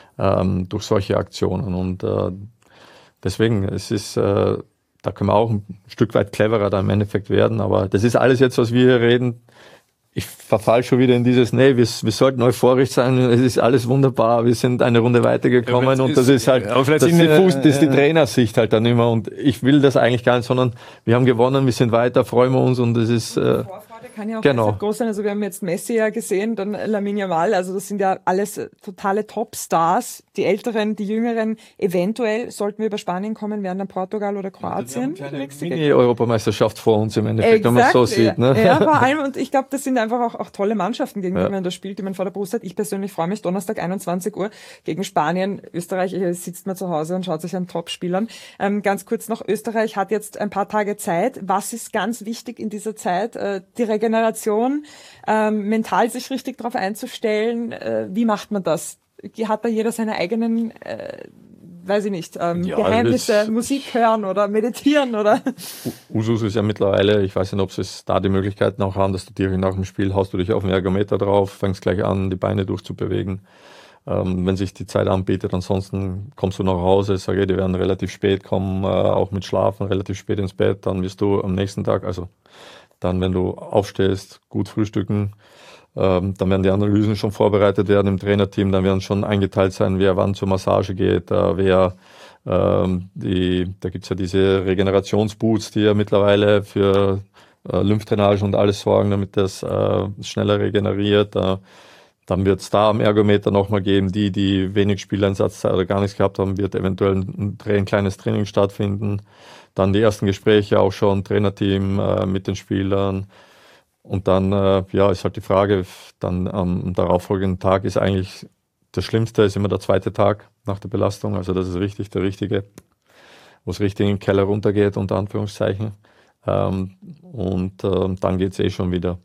ähm, durch solche Aktionen, und äh, deswegen, es ist, äh, da können wir auch ein Stück weit cleverer da im Endeffekt werden, aber das ist alles jetzt, was wir hier reden. Ich verfall schon wieder in dieses, nee, wir, wir sollten euphorisch sein, es ist alles wunderbar, wir sind eine Runde weitergekommen, ja, und das ist halt, das ist die, Fuß, das ist die Trainersicht halt dann immer, und ich will das eigentlich gar nicht, sondern wir haben gewonnen, wir sind weiter, freuen wir uns, und das ist... Äh, kann ja auch genau. groß sein. Also wir haben jetzt Messi ja gesehen, dann Lamine Yamal, also das sind ja alles totale Top-Stars. Die Älteren, die Jüngeren, eventuell sollten wir über Spanien kommen, wären dann Portugal oder Kroatien. Ja, eine Mini-Europameisterschaft vor uns im Endeffekt, exactly. Wenn man es so sieht. Ne? Ja, vor allem, und ich glaube, das sind einfach auch, auch tolle Mannschaften, gegen die ja. man da spielt, die man vor der Brust hat. Ich persönlich freue mich, Donnerstag einundzwanzig Uhr gegen Spanien. Österreich sitzt man zu Hause und schaut sich an Top-Spielern. Ähm, ganz kurz noch, Österreich hat jetzt ein paar Tage Zeit. Was ist ganz wichtig in dieser Zeit? Äh, die Regeneration, ähm, mental sich richtig darauf einzustellen. Äh, wie macht man das? Hat da jeder seine eigenen, äh, weiß ich nicht, ähm, ja, Geheimnisse, Musik hören oder meditieren oder? Usus ist ja mittlerweile, ich weiß nicht, ob sie es da die Möglichkeiten auch haben, dass du direkt nach dem Spiel haust du dich auf den Ergometer drauf, fängst gleich an, die Beine durchzubewegen. Ähm, wenn sich die Zeit anbietet, ansonsten kommst du nach Hause, sage ich, die werden relativ spät kommen, äh, auch mit Schlafen, relativ spät ins Bett, dann wirst du am nächsten Tag, also dann, wenn du aufstehst, gut frühstücken, ähm, dann werden die Analysen schon vorbereitet werden im Trainerteam, dann werden schon eingeteilt sein, wer wann zur Massage geht, äh, wer, ähm, die, da gibt's ja diese Regenerationsboots, die ja mittlerweile für äh, Lymphdrainage und alles sorgen, damit das äh, schneller regeneriert. Äh, dann wird's da am Ergometer nochmal geben, die, die wenig Spieleinsatzzeit oder gar nichts gehabt haben, wird eventuell ein, ein kleines Training stattfinden. Dann die ersten Gespräche auch schon, Trainerteam äh, mit den Spielern. Und dann, äh, ja, ist halt die Frage, dann am darauffolgenden Tag ist eigentlich, das Schlimmste ist immer der zweite Tag nach der Belastung. Also das ist richtig, der richtige, wo es richtig in den Keller runtergeht, unter Anführungszeichen. Ähm, und äh, dann geht's eh schon wieder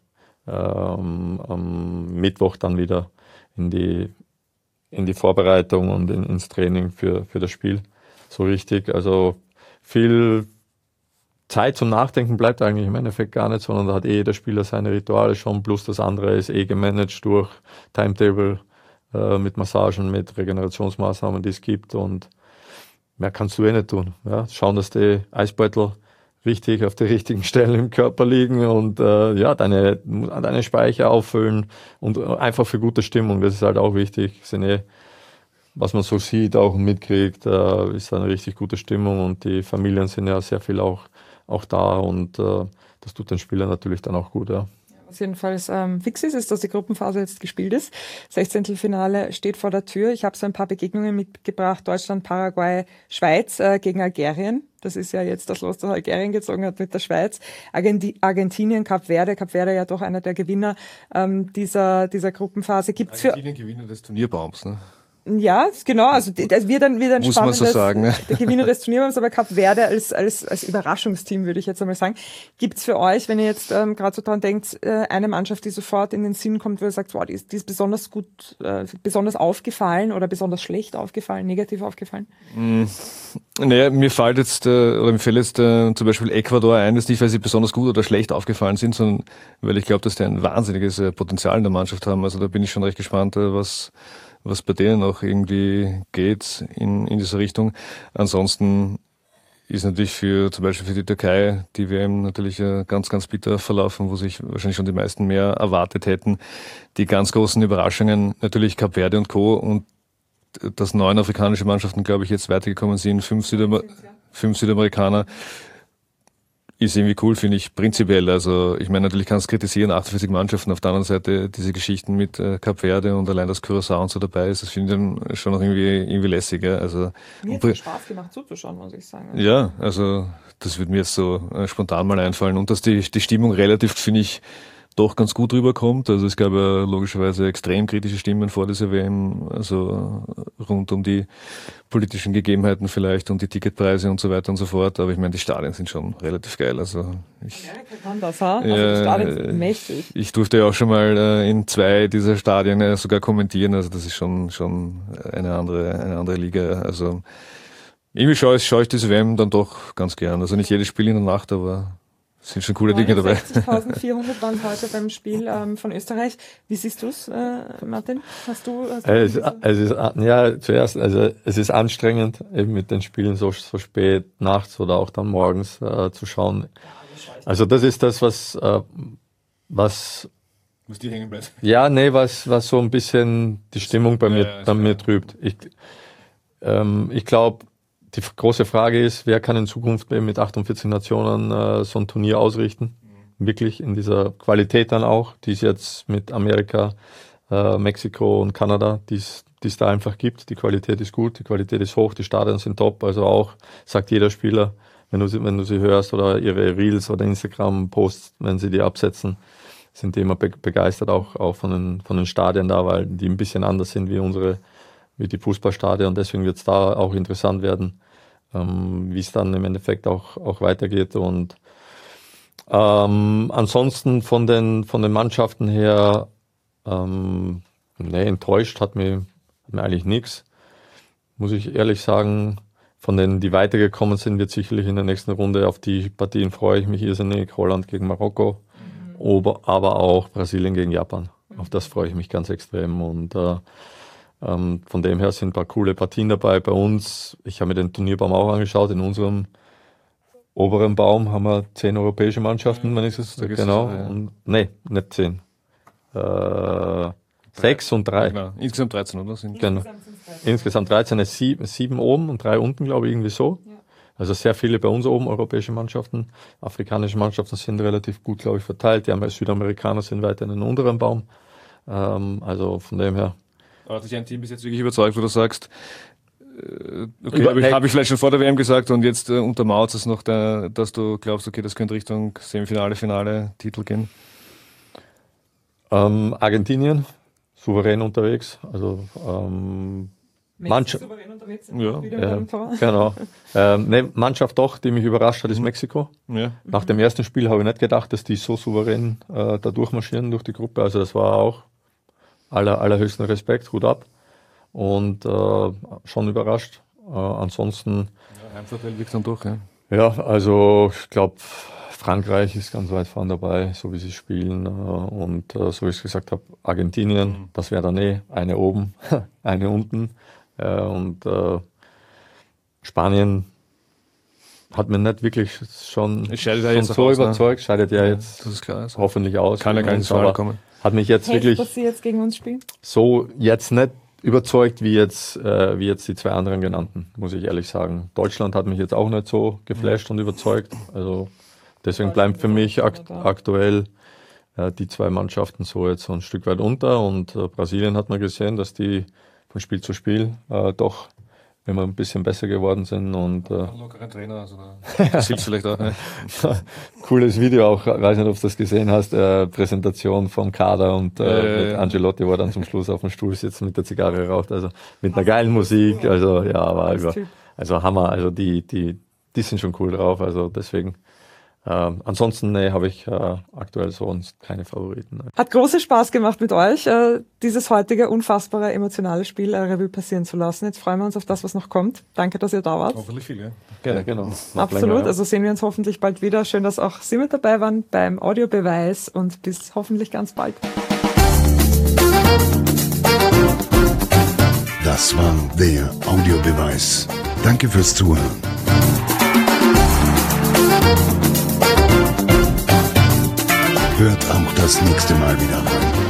ähm, am Mittwoch dann wieder in die, in die Vorbereitung und in, ins Training für, für das Spiel. So richtig, also viel Zeit zum Nachdenken bleibt eigentlich im Endeffekt gar nicht, sondern da hat eh jeder Spieler seine Rituale schon, plus das andere ist eh gemanagt durch Timetable äh, mit Massagen, mit Regenerationsmaßnahmen, die es gibt, und mehr kannst du eh nicht tun. Ja? Schauen, dass die Eisbeutel richtig auf die richtigen Stellen im Körper liegen und äh, ja, deine, deine Speicher auffüllen und einfach für gute Stimmung, das ist halt auch wichtig, sind eh, was man so sieht, auch mitkriegt, äh, ist eine richtig gute Stimmung, und die Familien sind ja sehr viel auch, auch da, und äh, das tut den Spielern natürlich dann auch gut. Ja. Was jedenfalls ähm, fix ist, ist, dass die Gruppenphase jetzt gespielt ist. Sechzehntelfinale steht vor der Tür. Ich habe so ein paar Begegnungen mitgebracht. Deutschland, Paraguay, Schweiz äh, gegen Algerien. Das ist ja jetzt das Los, das Algerien gezogen hat mit der Schweiz. Argenti- Argentinien, Kap Verde. Kap Verde ja doch einer der Gewinner ähm, dieser, dieser Gruppenphase. Gibt's für Argentinien Gewinner des Turnierbaums, ne? Ja, genau, also das wird dann wieder ein Muss man so sagen, ne? Der Gewinner des Turnierbaums, aber Kap Verde als, als, als Überraschungsteam, würde ich jetzt einmal sagen. Gibt's für euch, wenn ihr jetzt ähm, gerade so dran denkt, äh, eine Mannschaft, die sofort in den Sinn kommt, wo ihr sagt, wow, die ist, die ist besonders gut, äh, besonders aufgefallen oder besonders schlecht aufgefallen, negativ aufgefallen? Mm, naja, mir fällt jetzt, äh, oder mir fällt jetzt äh, zum Beispiel Ecuador ein, das nicht, weil sie besonders gut oder schlecht aufgefallen sind, sondern weil ich glaube, dass die ein wahnsinniges äh, Potenzial in der Mannschaft haben. Also da bin ich schon recht gespannt, äh, was was bei denen auch irgendwie geht in, in diese Richtung. Ansonsten ist natürlich für zum Beispiel für die Türkei die W M natürlich äh, ganz, ganz bitter verlaufen, wo sich wahrscheinlich schon die meisten mehr erwartet hätten. Die ganz großen Überraschungen natürlich Kap Verde und Co. und dass neun afrikanische Mannschaften, glaube ich, jetzt weitergekommen sind, fünf, Südamer- fünf Südamerikaner. Ist irgendwie cool, finde ich, prinzipiell. Also ich meine, natürlich kannst du kritisieren, achtundvierzig Mannschaften, auf der anderen Seite diese Geschichten mit äh, Kap Verde und allein das Curaçao und so dabei ist, das finde ich dann schon noch irgendwie, irgendwie lässig. Ja. Also, mir hat es Spaß gemacht zuzuschauen, muss ich sagen. Ja, also das würde mir jetzt so äh, spontan mal einfallen. Und dass die, die Stimmung relativ, finde ich, doch ganz gut rüberkommt. Also es gab ja logischerweise extrem kritische Stimmen vor dieser W M, also rund um die politischen Gegebenheiten vielleicht und die Ticketpreise und so weiter und so fort. Aber ich meine, die Stadien sind schon relativ geil. Also ich, Amerika kann das, ha? Also ja, die Stadien sind mächtig. Ich durfte ja auch schon mal äh, in zwei dieser Stadien äh, sogar kommentieren. Also das ist schon schon eine andere eine andere Liga. Also irgendwie schaue ich, schaue ich diese W M dann doch ganz gern. Also nicht jedes Spiel in der Nacht, aber es sind schon coole Dinge dabei. sechzigtausendvierhundert waren heute beim Spiel ähm, von Österreich. Wie siehst du es, äh, Martin? Hast du? Hast du es, es ist, ja, zuerst, also es ist anstrengend, eben mit den Spielen so, so spät nachts oder auch dann morgens äh, zu schauen. Also das ist das, was, äh, was, muss die hängen bleiben. Ja, nee, was, was so ein bisschen die Stimmung bei mir, ja, ja, bei mir trübt. Ich, ähm, ich glaube, die große Frage ist, wer kann in Zukunft mit achtundvierzig Nationen äh, so ein Turnier ausrichten? Mhm. Wirklich in dieser Qualität dann auch, die es jetzt mit Amerika, äh, Mexiko und Kanada, die es da einfach gibt. Die Qualität ist gut, die Qualität ist hoch, die Stadien sind top. Also auch, sagt jeder Spieler, wenn du sie, wenn du sie hörst oder ihre Reels oder Instagram-Posts, wenn sie die absetzen, sind die immer be- begeistert, auch, auch von den, von den Stadien da, weil die ein bisschen anders sind wie unsere wie die Fußballstadien. Deswegen wird es da auch interessant werden, ähm, wie es dann im Endeffekt auch, auch weitergeht. Und ähm, ansonsten von den, von den Mannschaften her, ähm, nee, enttäuscht hat mir, hat mir eigentlich nichts. Muss ich ehrlich sagen, von denen, die weitergekommen sind, wird sicherlich in der nächsten Runde, auf die Partien freue ich mich irrsinnig. Holland gegen Marokko, mhm. aber auch Brasilien gegen Japan. Auf das freue ich mich ganz extrem. Und äh, Ähm, von dem her sind ein paar coole Partien dabei bei uns. Ich habe mir den Turnierbaum auch angeschaut. In unserem oberen Baum haben wir zehn europäische Mannschaften, ja, wenn ich es genau. Das, ja. und, nee, nicht zehn. Äh, sechs und drei. Genau. Insgesamt dreizehn, oder? Sind genau. Insgesamt dreizehn. Es sieben, sieben oben und drei unten, glaube ich, irgendwie so. Ja. Also sehr viele bei uns oben, europäische Mannschaften. Afrikanische Mannschaften sind relativ gut, glaube ich, verteilt. Die Südamerikaner sind weiter in den unteren Baum. Ähm, also von dem her. Aber hat dich ein Team bis jetzt wirklich überzeugt, wo du sagst, äh, okay, habe ich, hab ich vielleicht schon vor der W M gesagt und jetzt äh, untermauert es noch, da, dass du glaubst, okay, das könnte Richtung Semifinale, Finale, Titel gehen? Ähm, Argentinien, souverän unterwegs. Also ähm, Mannschaft, souverän unterwegs. Ja, äh, genau. ähm, ne, Mannschaft doch, die mich überrascht hat, ist Mexiko. Ja. Nach dem ersten Spiel habe ich nicht gedacht, dass die so souverän äh, da durchmarschieren durch die Gruppe. Also das war auch Aller, allerhöchsten Respekt, Hut ab. Und äh, schon überrascht. Äh, ansonsten. Ja, Heimvorteil liegt dann durch, ja. Ja, also ich glaube, Frankreich ist ganz weit vorne dabei, so wie sie spielen. Äh, und äh, so wie ich gesagt habe, Argentinien, mhm. das wäre dann eh eine oben, eine unten. Äh, und äh, Spanien hat mir nicht wirklich schon, scheidet schon jetzt so aus, überzeugt. Ne? Scheidet ja, ja jetzt das ist klar, also. hoffentlich aus. Kann ja gar nicht so kommen. Hat mich jetzt Hältst, wirklich dass sie jetzt gegen uns spielen? So jetzt nicht überzeugt wie jetzt äh, wie jetzt die zwei anderen genannten, muss ich ehrlich sagen. Deutschland hat mich jetzt auch nicht so geflasht und überzeugt. Also deswegen bleiben für mich akt- aktuell äh, die zwei Mannschaften so jetzt so ein Stück weit unter. Und äh, Brasilien hat man gesehen, dass die von Spiel zu Spiel äh, doch immer ein bisschen besser geworden sind. Und äh, ein lockerer Trainer, also da, das hilft vielleicht auch. Ne? Cooles Video auch, weiß nicht, ob du das gesehen hast, äh, Präsentation vom Kader und äh, äh, mit Ancelotti, wo er dann zum Schluss auf dem Stuhl sitzt mit der Zigarre raucht, also mit einer geilen Musik, also ja, war über, also Hammer, also die, die, die sind schon cool drauf, also deswegen. Ähm, ansonsten nee, habe ich äh, aktuell so keine Favoriten. Ne. Hat großen Spaß gemacht mit euch, äh, dieses heutige unfassbare emotionale Spiel äh, Revue passieren zu lassen. Jetzt freuen wir uns auf das, was noch kommt. Danke, dass ihr da wart. Hoffentlich viel, ja. Ja, genau. Noch Absolut, länger, ja. Also sehen wir uns hoffentlich bald wieder. Schön, dass auch Sie mit dabei waren beim Audiobeweis und bis hoffentlich ganz bald. Das war der Audiobeweis. Danke fürs Zuhören. Hört auch das nächste Mal wieder rein.